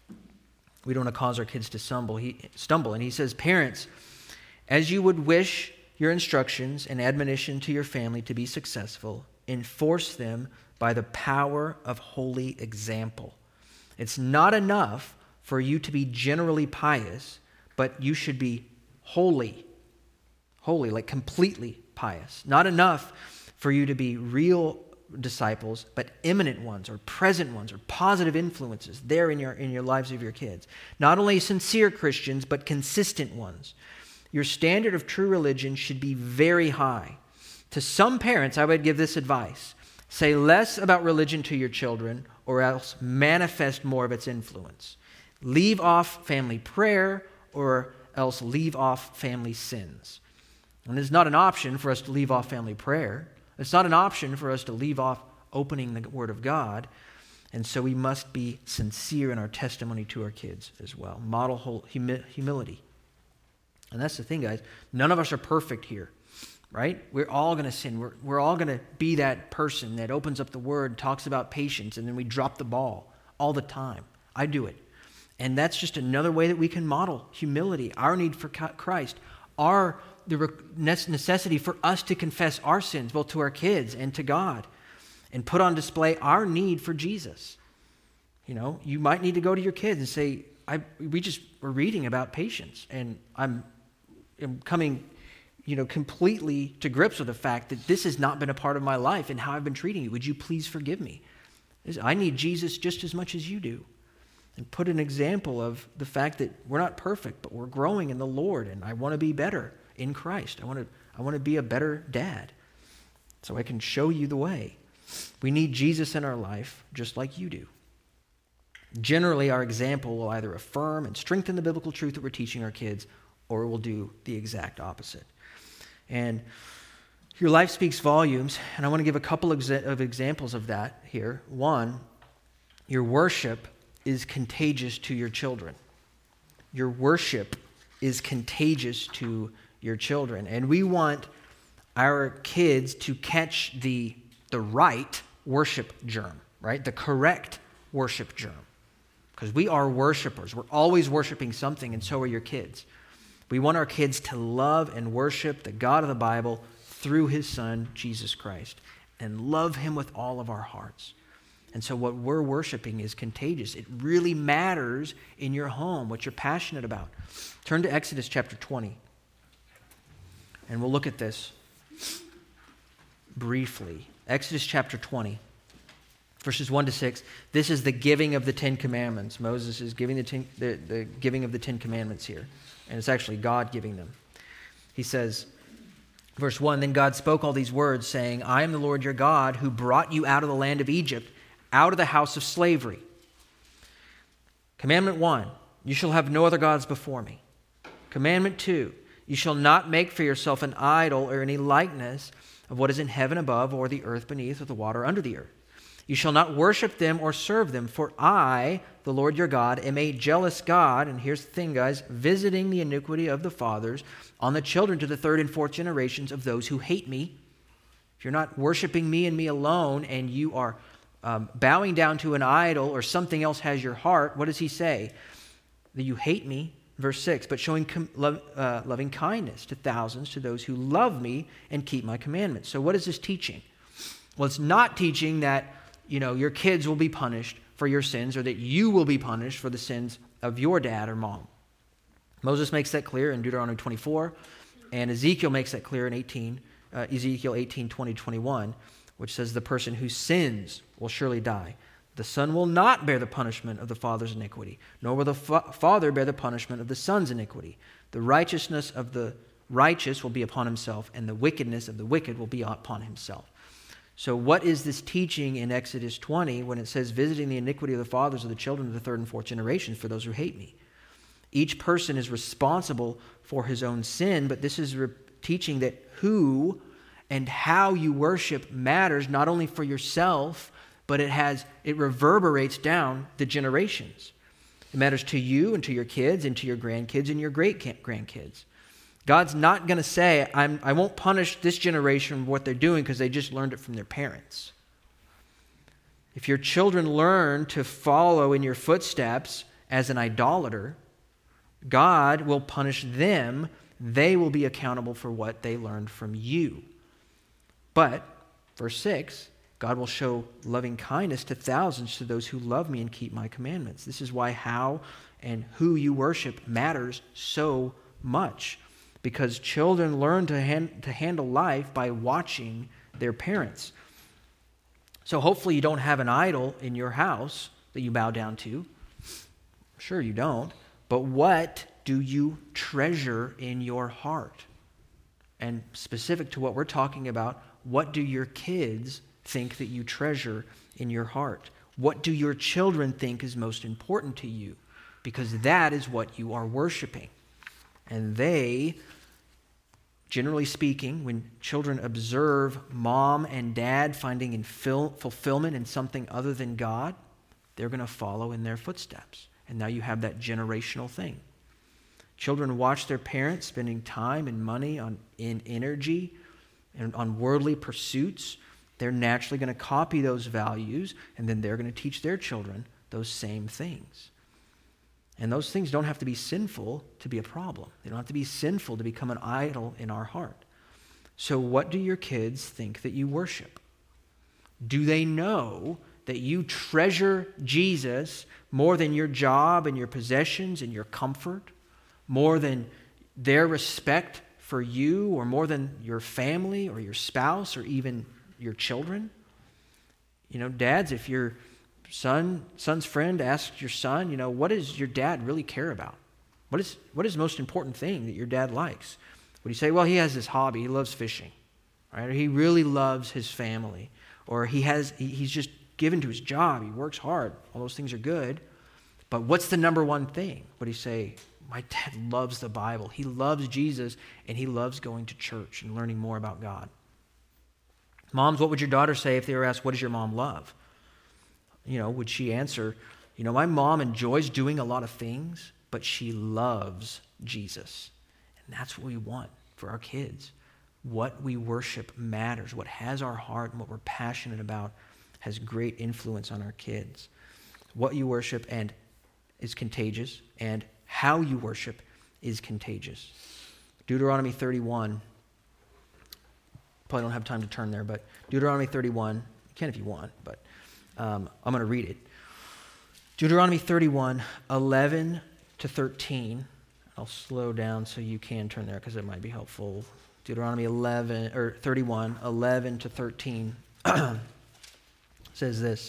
we don't want to cause our kids to stumble. And he says, parents, as you would wish your instructions and admonition to your family to be successful, enforce them by the power of holy example. It's not enough for you to be generally pious, but you should be holy, like completely pious. Not enough for you to be real disciples, but eminent ones or present ones or positive influences there in your lives of your kids. Not only sincere Christians, but consistent ones. Your standard of true religion should be very high. To some parents, I would give this advice. Say less about religion to your children, or else manifest more of its influence. Leave off family prayer, or else leave off family sins. And it's not an option for us to leave off family prayer. It's not an option for us to leave off opening the Word of God. And so we must be sincere in our testimony to our kids as well. Model humility. And that's the thing, guys. None of us are perfect here, right? We're all going to sin. We're all going to be that person that opens up the Word, talks about patience, and then we drop the ball all the time. I do it. And that's just another way that we can model humility, our need for Christ, the necessity for us to confess our sins, both to our kids and to God, and put on display our need for Jesus. You know, you might need to go to your kids and say, we're reading about patience, and I'm coming, completely to grips with the fact that this has not been a part of my life and how I've been treating you. Would you please forgive me? I need Jesus just as much as you do. And put an example of the fact that we're not perfect, but we're growing in the Lord, and I want to be better in Christ. I want to be a better dad, so I can show you the way. We need Jesus in our life just like you do. Generally, our example will either affirm and strengthen the biblical truth that we're teaching our kids, or it will do the exact opposite. And your life speaks volumes, and I want to give a couple of examples of that here. One, your worship is contagious to your children. Your worship is contagious to your children. And we want our kids to catch the right worship germ, right? The correct worship germ. Because we are worshipers. We're always worshiping something, and so are your kids. We want our kids to love and worship the God of the Bible through His Son, Jesus Christ, and love Him with all of our hearts. And so what we're worshiping is contagious. It really matters in your home, what you're passionate about. Turn to Exodus chapter 20. And we'll look at this briefly. Exodus chapter 20, verses 1 to 6. This is the giving of the Ten Commandments. Moses is giving the giving of the Ten Commandments here. And it's actually God giving them. He says, verse 1, Then God spoke all these words, saying, I am the Lord your God, who brought you out of the land of Egypt, out of the house of slavery. Commandment 1, you shall have no other gods before me. Commandment 2, you shall not make for yourself an idol or any likeness of what is in heaven above, or the earth beneath, or the water under the earth. You shall not worship them or serve them, for I, the Lord your God, am a jealous God. And here's the thing, guys, visiting the iniquity of the fathers on the children to the third and fourth generations of those who hate me. If you're not worshiping me and me alone, and you are bowing down to an idol or something else has your heart, what does he say? That you hate me, verse 6, but showing loving kindness to thousands, to those who love me and keep my commandments. So what is this teaching? Well, it's not teaching that your kids will be punished for your sins, or that you will be punished for the sins of your dad or mom. Moses makes that clear in Deuteronomy 24, and Ezekiel makes that clear in Ezekiel 18, 20, 21, which says the person who sins will surely die. The son will not bear the punishment of the father's iniquity, nor will the father bear the punishment of the son's iniquity. The righteousness of the righteous will be upon himself, and the wickedness of the wicked will be upon himself. So what is this teaching in Exodus 20 when it says, visiting the iniquity of the fathers of the children of the third and fourth generations for those who hate me? Each person is responsible for his own sin, but this is teaching that who and how you worship matters not only for yourself, but it reverberates down the generations. It matters to you and to your kids and to your grandkids and your great-grandkids. God's not going to say, I won't punish this generation for what they're doing because they just learned it from their parents. If your children learn to follow in your footsteps as an idolater, God will punish them. They will be accountable for what they learned from you. But, verse 6, God will show loving kindness to thousands to those who love me and keep my commandments. This is why how and who you worship matters so much. Because children learn to handle life by watching their parents. So hopefully you don't have an idol in your house that you bow down to. Sure you don't. But what do you treasure in your heart? And specific to what we're talking about, what do your kids think that you treasure in your heart? What do your children think is most important to you? Because that is what you are worshiping. And they, generally speaking, when children observe mom and dad finding fulfillment in something other than God, they're going to follow in their footsteps. And now you have that generational thing. Children watch their parents spending time and money in energy and on worldly pursuits. They're naturally going to copy those values, and then they're going to teach their children those same things. And those things don't have to be sinful to be a problem. They don't have to be sinful to become an idol in our heart. So what do your kids think that you worship? Do they know that you treasure Jesus more than your job and your possessions and your comfort, more than their respect for you, or more than your family or your spouse or even your children? You know, dads, if your son's friend asks your son, what does your dad really care about? What is the most important thing that your dad likes? Would you say, well, he has this hobby, he loves fishing, right? Or he really loves his family, or he's just given to his job, he works hard. All those things are good. But what's the number one thing? Would he say, my dad loves the Bible, he loves Jesus, and he loves going to church and learning more about God? Moms, what would your daughter say if they were asked, what does your mom love? Would she answer, my mom enjoys doing a lot of things, but she loves Jesus. And that's what we want for our kids. What we worship matters. What has our heart and what we're passionate about has great influence on our kids. What you worship and is contagious, and how you worship is contagious. Deuteronomy 31. Probably don't have time to turn there, but Deuteronomy 31. You can if you want, but I'm going to read it. Deuteronomy 31, 11 to 13. I'll slow down so you can turn there because it might be helpful. Deuteronomy 31, 11 to 13 says this.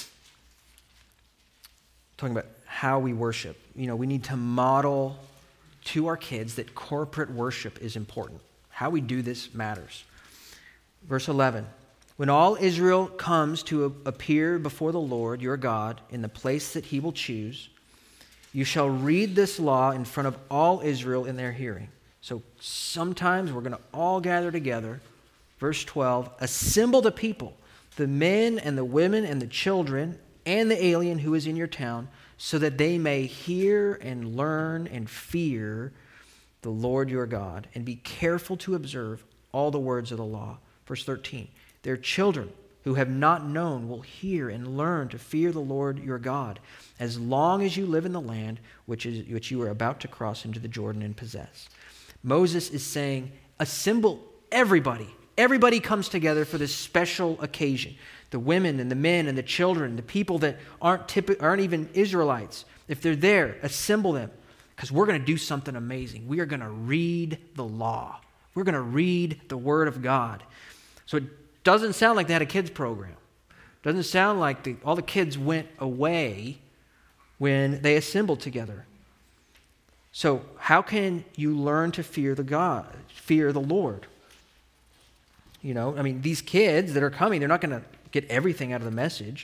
Talking about how we worship. We need to model to our kids that corporate worship is important. How we do this matters. Verse 11. When all Israel comes to appear before the Lord your God in the place that he will choose, you shall read this law in front of all Israel in their hearing. So sometimes we're going to all gather together. Verse 12, assemble the people, the men and the women and the children and the alien who is in your town, so that they may hear and learn and fear the Lord your God, and be careful to observe all the words of the law. Verse 13, their children who have not known will hear and learn to fear the Lord your God, as long as you live in the land which you are about to cross into the Jordan and possess. Moses is saying, assemble everybody. Everybody comes together for this special occasion. The women and the men and the children, the people that aren't even Israelites. If they're there, assemble them, because we're going to do something amazing. We are going to read the law. We're going to read the Word of God. So it doesn't sound like they had a kids program. It doesn't sound like all the kids went away when they assembled together. So how can you learn to fear the Lord? These kids that are coming, they're not going to get everything out of the message.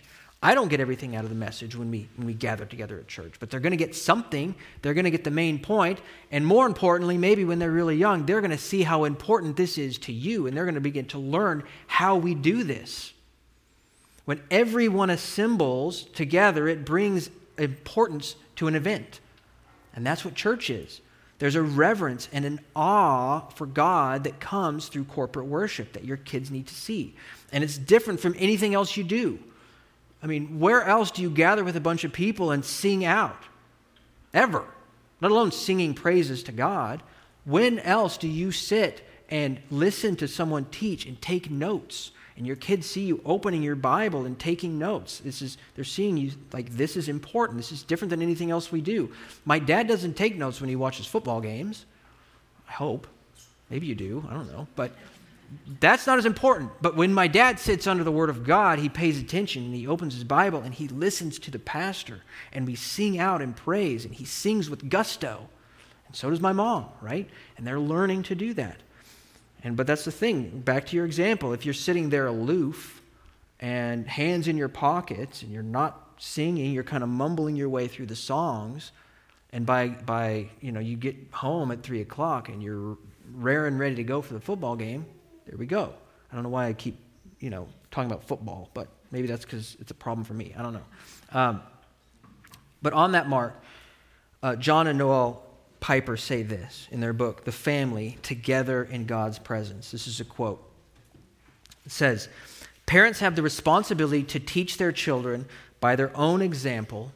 I don't get everything out of the message when we gather together at church, but they're going to get something. They're going to get the main point, and more importantly, maybe when they're really young, they're going to see how important this is to you, and they're going to begin to learn how we do this. When everyone assembles together, it brings importance to an event, and that's what church is. There's a reverence and an awe for God that comes through corporate worship that your kids need to see, and it's different from anything else you do. I mean, where else do you gather with a bunch of people and sing out? Ever. Let alone singing praises to God. When else do you sit and listen to someone teach and take notes? And your kids see you opening your Bible and taking notes. They're seeing you like this is important. This is different than anything else we do. My dad doesn't take notes when he watches football games. I hope. Maybe you do. I don't know. But that's not as important. But when my dad sits under the Word of God, he pays attention and he opens his Bible and he listens to the pastor and we sing out in praise and he sings with gusto. And so does my mom, right? And they're learning to do that. But that's the thing. Back to your example. If you're sitting there aloof and hands in your pockets and you're not singing, you're kind of mumbling your way through the songs, and by you get home at 3 o'clock and you're raring ready to go for the football game, there we go. I don't know why I keep, talking about football, but maybe that's because it's a problem for me. I don't know. But on that mark, John and Noel Piper say this in their book, The Family Together in God's Presence. This is a quote. It says, "Parents have the responsibility to teach their children by their own example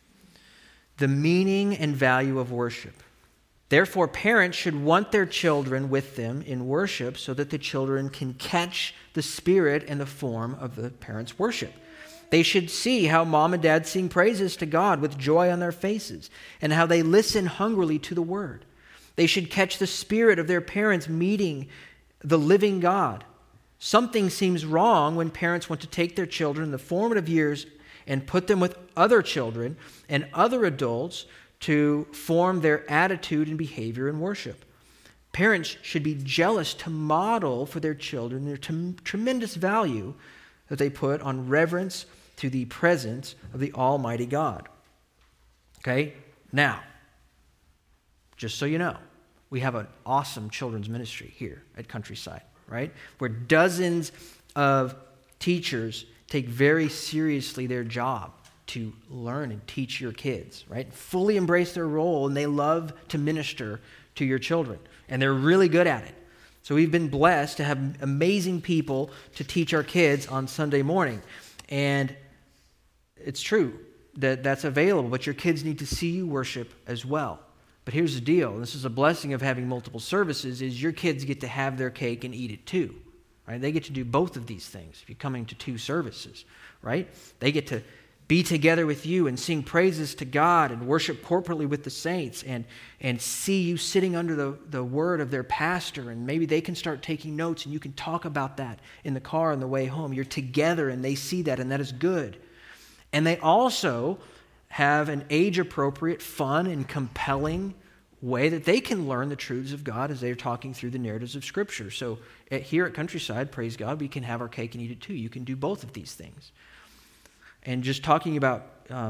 the meaning and value of worship. Therefore, parents should want their children with them in worship so that the children can catch the spirit and the form of the parents' worship. They should see how mom and dad sing praises to God with joy on their faces and how they listen hungrily to the word. They should catch the spirit of their parents meeting the living God. Something seems wrong when parents want to take their children in the formative years and put them with other children and other adults to form their attitude and behavior in worship. Parents should be jealous to model for their children their tremendous value that they put on reverence to the presence of the Almighty God." Okay? Now, just so you know, we have an awesome children's ministry here at Countryside, right? Where dozens of teachers take very seriously their job to learn and teach your kids, right? Fully embrace their role, and they love to minister to your children, and they're really good at it. So we've been blessed to have amazing people to teach our kids on Sunday morning, and it's true that that's available, but your kids need to see you worship as well. But here's the deal, and this is a blessing of having multiple services, is your kids get to have their cake and eat it too, right? They get to do both of these things if you're coming to 2 services, right? They get to be together with you and sing praises to God and worship corporately with the saints and see you sitting under the word of their pastor, and maybe they can start taking notes and you can talk about that in the car on the way home. You're together and they see that, and that is good. And they also have an age-appropriate, fun, and compelling way that they can learn the truths of God as they're talking through the narratives of Scripture. So here at Countryside, praise God, we can have our cake and eat it too. You can do both of these things. And just talking about,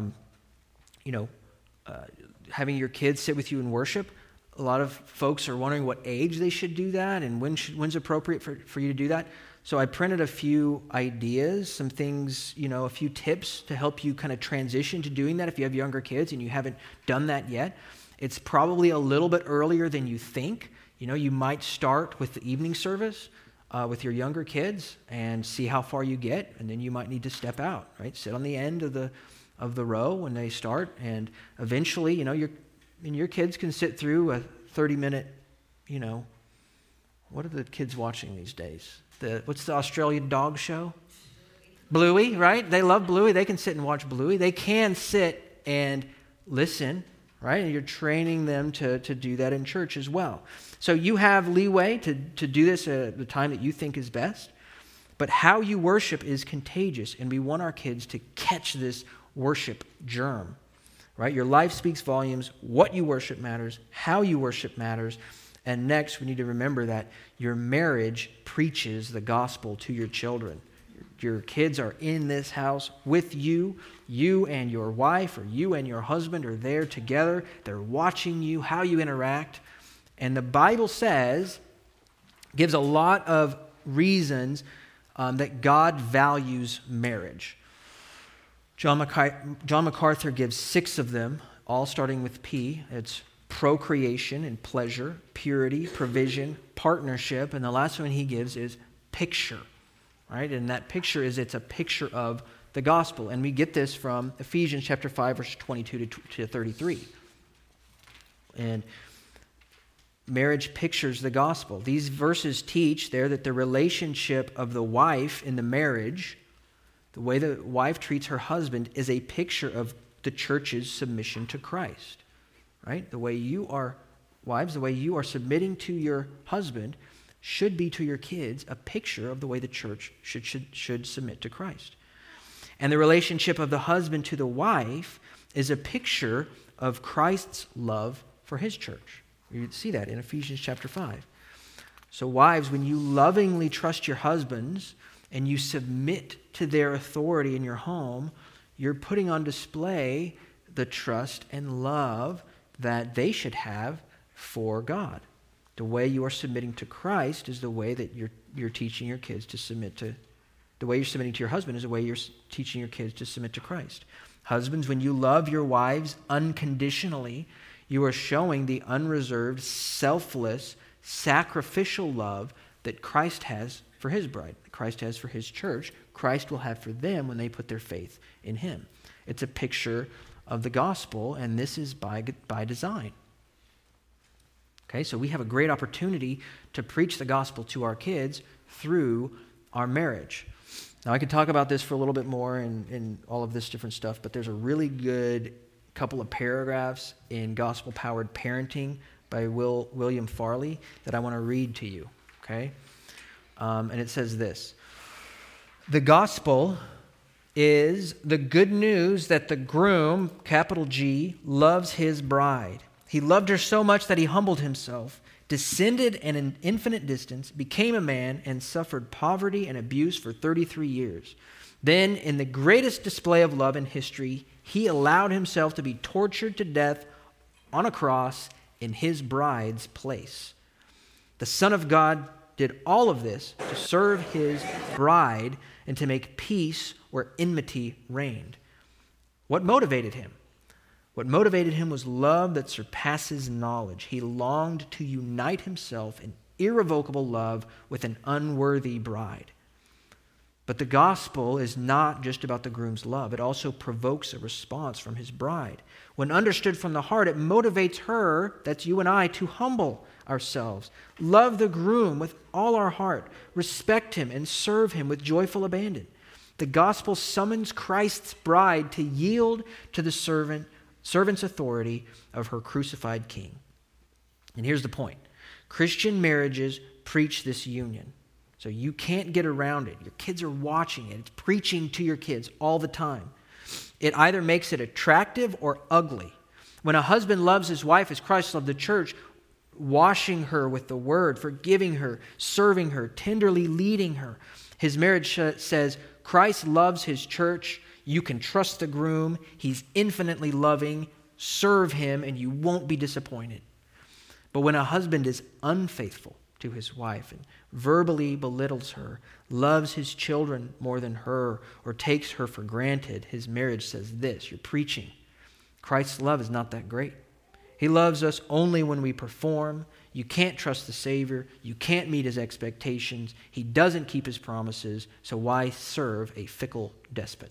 having your kids sit with you in worship, a lot of folks are wondering what age they should do that and when's appropriate for you to do that. So I printed a few ideas, some things, a few tips to help you kind of transition to doing that if you have younger kids and you haven't done that yet. It's probably a little bit earlier than you think. You might start with the evening service with your younger kids and see how far you get, and then you might need to step out, right? Sit on the end of the row when they start, and eventually, your kids can sit through a 30-minute, what are the kids watching these days? What's the Australian dog show? Bluey, right? They love Bluey. They can sit and watch Bluey. They can sit and listen, right? And you're training them to do that in church as well. So you have leeway to do this at the time that you think is best. But how you worship is contagious, and we want our kids to catch this worship germ, right? Your life speaks volumes. What you worship matters. How you worship matters. And next, we need to remember that your marriage preaches the gospel to your children. Your kids are in this house with you. You and your wife or you and your husband are there together. They're watching you, how you interact. And the Bible gives a lot of reasons that God values marriage. John MacArthur gives 6 of them, all starting with P. It's procreation and pleasure, purity, provision, partnership, and the last one he gives is picture, right? And that picture it's a picture of the gospel. And we get this from Ephesians chapter 5, verses 22 to 33. And marriage pictures the gospel. These verses teach there that the relationship of the wife in the marriage, the way the wife treats her husband, is a picture of the church's submission to Christ. Right? The way you are, wives, the way you are submitting to your husband should be to your kids a picture of the way the church should submit to Christ. And the relationship of the husband to the wife is a picture of Christ's love for his church. You see that in Ephesians chapter 5. So wives, when you lovingly trust your husbands and you submit to their authority in your home, you're putting on display the trust and love that they should have for God. The way you are submitting to Christ is the way that you're teaching your kids to submit to. The way you're submitting to your husband is the way you're teaching your kids to submit to Christ. Husbands, when you love your wives unconditionally, you are showing the unreserved, selfless, sacrificial love that Christ has for his bride, that Christ has for his church, Christ will have for them when they put their faith in him. It's a picture of the gospel, and this is by design. Okay, so we have a great opportunity to preach the gospel to our kids through our marriage. Now, I could talk about this for a little bit more and all of this different stuff, but there's a really good couple of paragraphs in Gospel-Powered Parenting by William Farley that I want to read to you, okay? And it says this: the gospel is the good news that the groom, capital G, loves his bride. He loved her so much that he humbled himself, descended an infinite distance, became a man, and suffered poverty and abuse for 33 years. Then, in the greatest display of love in history, he allowed himself to be tortured to death on a cross in his bride's place. The Son of God did all of this to serve his bride and to make peace where enmity reigned. What motivated him? What motivated him was love that surpasses knowledge. He longed to unite himself in irrevocable love with an unworthy bride. But the gospel is not just about the groom's love. It also provokes a response from his bride. When understood from the heart, it motivates her, that's you and I, to humble ourselves, love the groom with all our heart, respect him, and serve him with joyful abandon. The gospel summons Christ's bride to yield to the servant's authority of her crucified king. And here's the point. Christian marriages preach this union. So you can't get around it. Your kids are watching it. It's preaching to your kids all the time. It either makes it attractive or ugly. When a husband loves his wife as Christ loved the church, washing her with the word, forgiving her, serving her, tenderly leading her, his marriage says, Christ loves his church. You can trust the groom. He's infinitely loving. Serve him and you won't be disappointed. But when a husband is unfaithful to his wife and verbally belittles her, loves his children more than her, or takes her for granted, his marriage says this: you're preaching. Christ's love is not that great. He loves us only when we perform. You can't trust the Savior. You can't meet his expectations. He doesn't keep his promises, so why serve a fickle despot?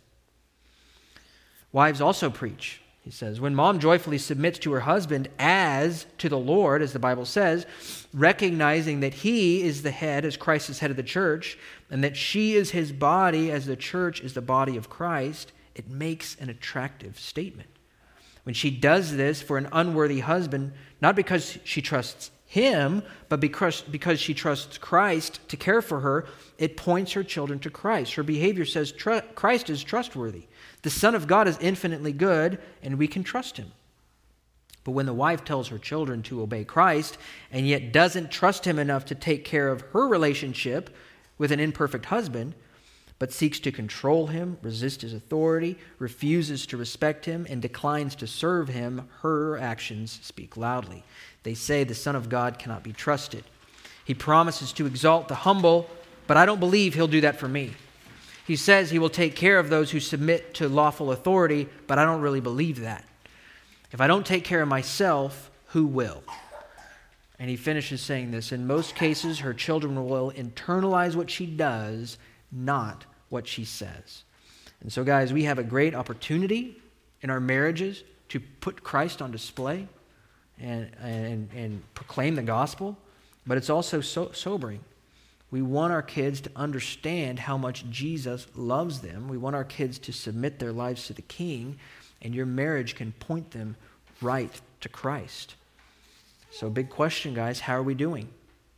Wives also preach. He says, when mom joyfully submits to her husband as to the Lord, as the Bible says, recognizing that he is the head as Christ is head of the church, and that she is his body as the church is the body of Christ, it makes an attractive statement. When she does this for an unworthy husband, not because she trusts him, but because she trusts Christ to care for her, it points her children to Christ. Her behavior says Christ is trustworthy. The Son of God is infinitely good, and we can trust him. But when the wife tells her children to obey Christ, and yet doesn't trust him enough to take care of her relationship with an imperfect husband, but seeks to control him, resist his authority, refuses to respect him, and declines to serve him, her actions speak loudly. They say the Son of God cannot be trusted. He promises to exalt the humble, but I don't believe he'll do that for me. He says he will take care of those who submit to lawful authority, but I don't really believe that. If I don't take care of myself, who will? And he finishes saying this, in most cases, her children will internalize what she does, not what she says. And so, guys, we have a great opportunity in our marriages to put Christ on display and proclaim the gospel, but it's also sobering. We want our kids to understand how much Jesus loves them. We want our kids to submit their lives to the King, and your marriage can point them right to Christ. So big question, guys, how are we doing?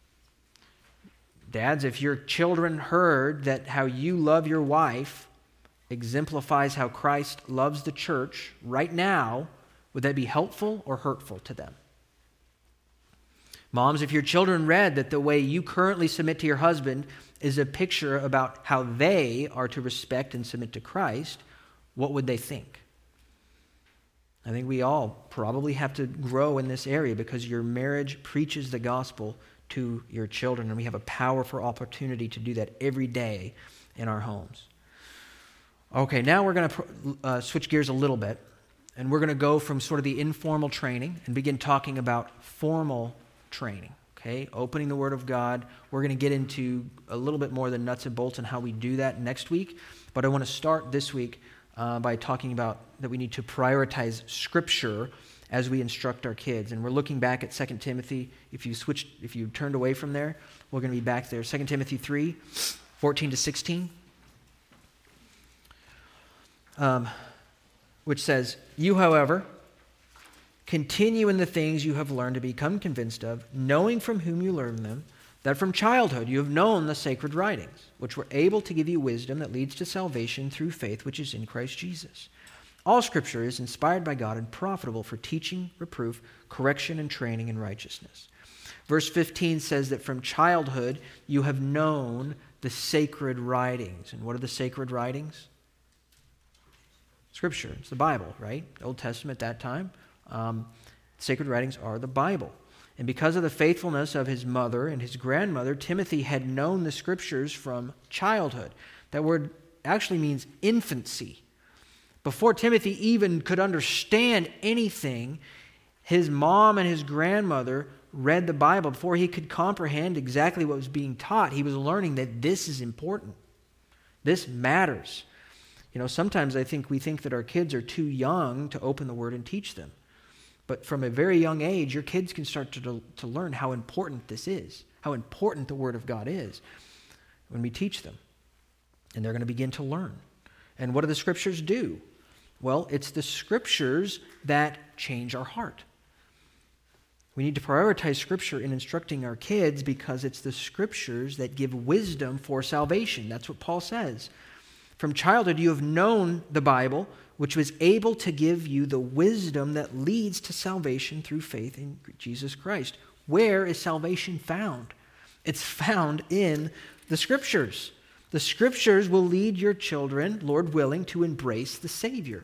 Dads, if your children heard that how you love your wife exemplifies how Christ loves the church right now, would that be helpful or hurtful to them? Moms, if your children read that the way you currently submit to your husband is a picture about how they are to respect and submit to Christ, what would they think? I think we all probably have to grow in this area because your marriage preaches the gospel to your children, and we have a powerful opportunity to do that every day in our homes. Okay, now we're going to switch gears a little bit, and we're going to go from sort of the informal training and begin talking about formal training, okay? Opening the Word of God. We're going to get into a little bit more than nuts and bolts and how we do that next week, but I want to start this week by talking about that we need to prioritize Scripture as we instruct our kids. And we're looking back at 2 Timothy. If you turned away from there, we're going to be back there. 2 Timothy 3, 14 to 16, which says, "You, however, continue in the things you have learned to become convinced of, knowing from whom you learned them, that from childhood you have known the sacred writings, which were able to give you wisdom that leads to salvation through faith which is in Christ Jesus. All Scripture is inspired by God and profitable for teaching, reproof, correction, and training in righteousness." Verse 15 says that from childhood you have known the sacred writings. And what are the sacred writings? Scripture. It's the Bible, right? The Old Testament at that time. Sacred writings are the Bible. And because of the faithfulness of his mother and his grandmother, Timothy had known the Scriptures from childhood. That word actually means infancy. Before Timothy even could understand anything, his mom and his grandmother read the Bible. Before he could comprehend exactly what was being taught, he was learning that this is important. This matters. You know, sometimes I think we think that our kids are too young to open the Word and teach them. But from a very young age, your kids can start to learn how important this is, how important the Word of God is when we teach them. And they're going to begin to learn. And what do the Scriptures do? Well, it's the Scriptures that change our heart. We need to prioritize Scripture in instructing our kids because it's the Scriptures that give wisdom for salvation. That's what Paul says. From childhood you have known the Bible, which was able to give you the wisdom that leads to salvation through faith in Jesus Christ. Where is salvation found? It's found in the Scriptures. The Scriptures will lead your children, Lord willing, to embrace the Savior.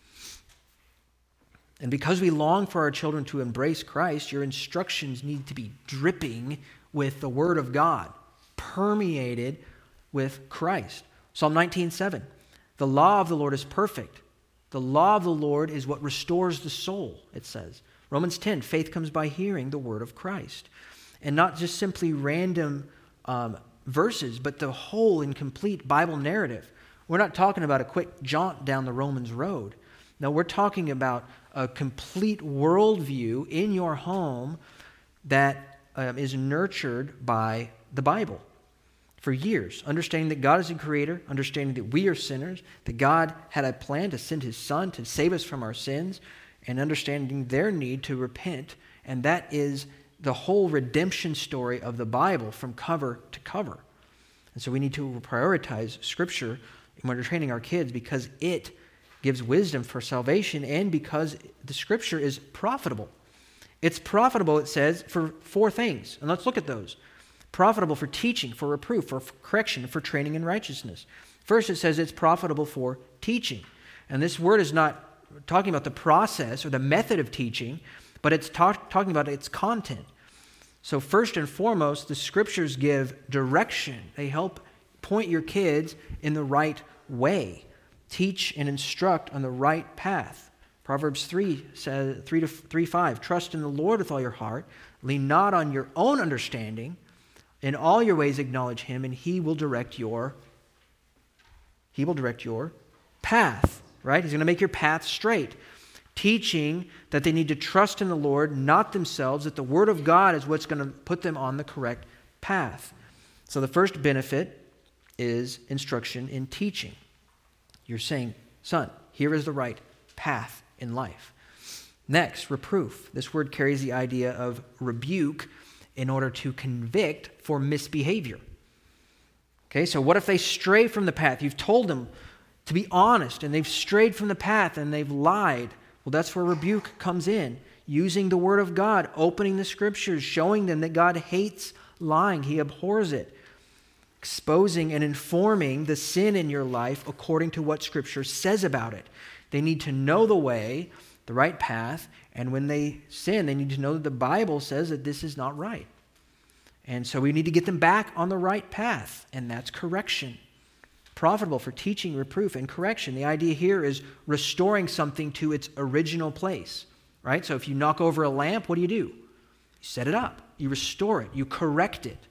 And because we long for our children to embrace Christ, your instructions need to be dripping with the Word of God, permeated with Christ. Psalm 19:7, "The law of the Lord is perfect. The law of the Lord is what restores the soul," it says. Romans 10, "Faith comes by hearing the word of Christ." And not just simply random verses, but the whole and complete Bible narrative. We're not talking about a quick jaunt down the Romans road. No, we're talking about a complete worldview in your home that is nurtured by the Bible. For years, understanding that God is a creator, understanding that we are sinners, that God had a plan to send his Son to save us from our sins, and understanding their need to repent. And that is the whole redemption story of the Bible from cover to cover. And so we need to prioritize Scripture when we're training our kids because it gives wisdom for salvation and because the Scripture is profitable. It's profitable, it says, for 4 things. And let's look at those. Profitable for teaching, for reproof, for correction, for training in righteousness. First, it says it's profitable for teaching. And this word is not talking about the process or the method of teaching, but it's talking about its content. So first and foremost, the scriptures give direction. They help point your kids in the right way. Teach and instruct on the right path. Proverbs 3 says 3:5, trust in the Lord with all your heart, lean not on your own understanding, in all your ways acknowledge him, and he will direct your path, right? He's going to make your path straight. Teaching that they need to trust in the Lord, not themselves, that the Word of God is what's going to put them on the correct path. So the first benefit is instruction in teaching. You're saying, son, here is the right path in life. Next, reproof. This word carries the idea of rebuke in order to convict for misbehavior. Okay, so what if they stray from the path? You've told them to be honest, and they've strayed from the path, and they've lied. Well, that's where rebuke comes in. Using the Word of God, opening the Scriptures, showing them that God hates lying. He abhors it. Exposing and informing the sin in your life according to what Scripture says about it. They need to know the way, the right path, and when they sin, they need to know that the Bible says that this is not right. And so we need to get them back on the right path, and that's correction. Profitable for teaching, reproof, and correction. The idea here is restoring something to its original place, right? So if you knock over a lamp, what do? You set it up. You restore it. You correct it.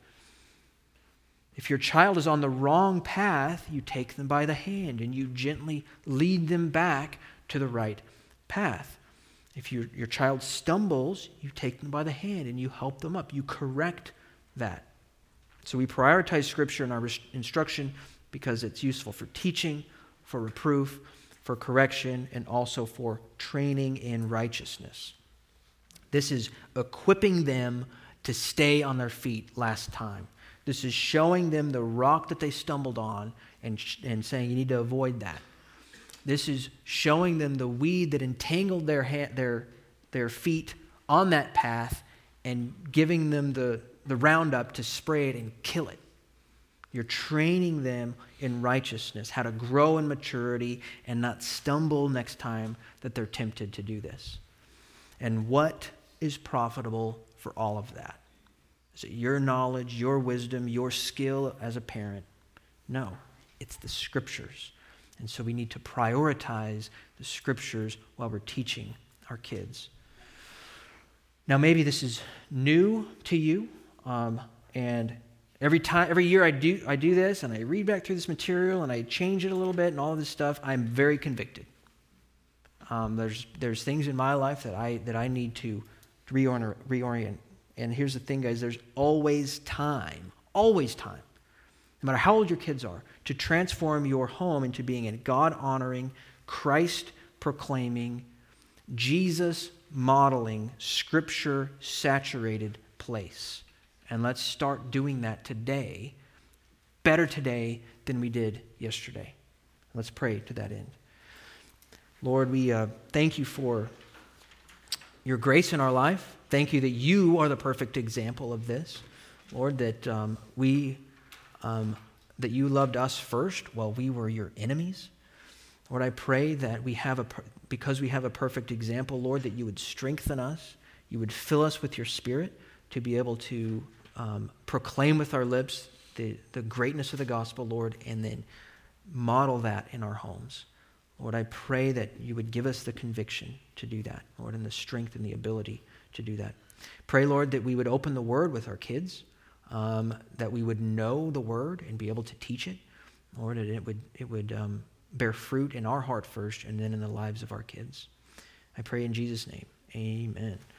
If your child is on the wrong path, you take them by the hand and you gently lead them back to the right path. If your child stumbles, you take them by the hand and you help them up. You correct that. So we prioritize Scripture in our instruction because it's useful for teaching, for reproof, for correction, and also for training in righteousness. This is equipping them to stay on their feet last time. This is showing them the rock that they stumbled on and saying you need to avoid that. This is showing them the weed that entangled their feet on that path and giving them the Roundup to spray it and kill it. You're training them in righteousness, how to grow in maturity and not stumble next time that they're tempted to do this. And what is profitable for all of that? Is it your knowledge, your wisdom, your skill as a parent? No, it's the Scriptures. And so we need to prioritize the Scriptures while we're teaching our kids. Now maybe this is new to you, and every year I do this, and I read back through this material, and I change it a little bit, and all of this stuff. I'm very convicted. There's things in my life that I need to reorient. And here's the thing, guys: there's always time, no matter how old your kids are, to transform your home into being a God-honoring, Christ-proclaiming, Jesus-modeling, Scripture-saturated place. And let's start doing that today, better today than we did yesterday. Let's pray to that end. Lord, we thank you for your grace in our life. Thank you that you are the perfect example of this. Lord, that that you loved us first while we were your enemies. Lord, I pray that because we have a perfect example, Lord, that you would strengthen us, you would fill us with your Spirit to be able to proclaim with our lips the greatness of the gospel, Lord, and then model that in our homes. Lord, I pray that you would give us the conviction to do that, Lord, and the strength and the ability to do that. Pray, Lord, that we would open the Word with our kids, that we would know the Word and be able to teach it, Lord, and it would bear fruit in our heart first and then in the lives of our kids. I pray in Jesus' name, amen.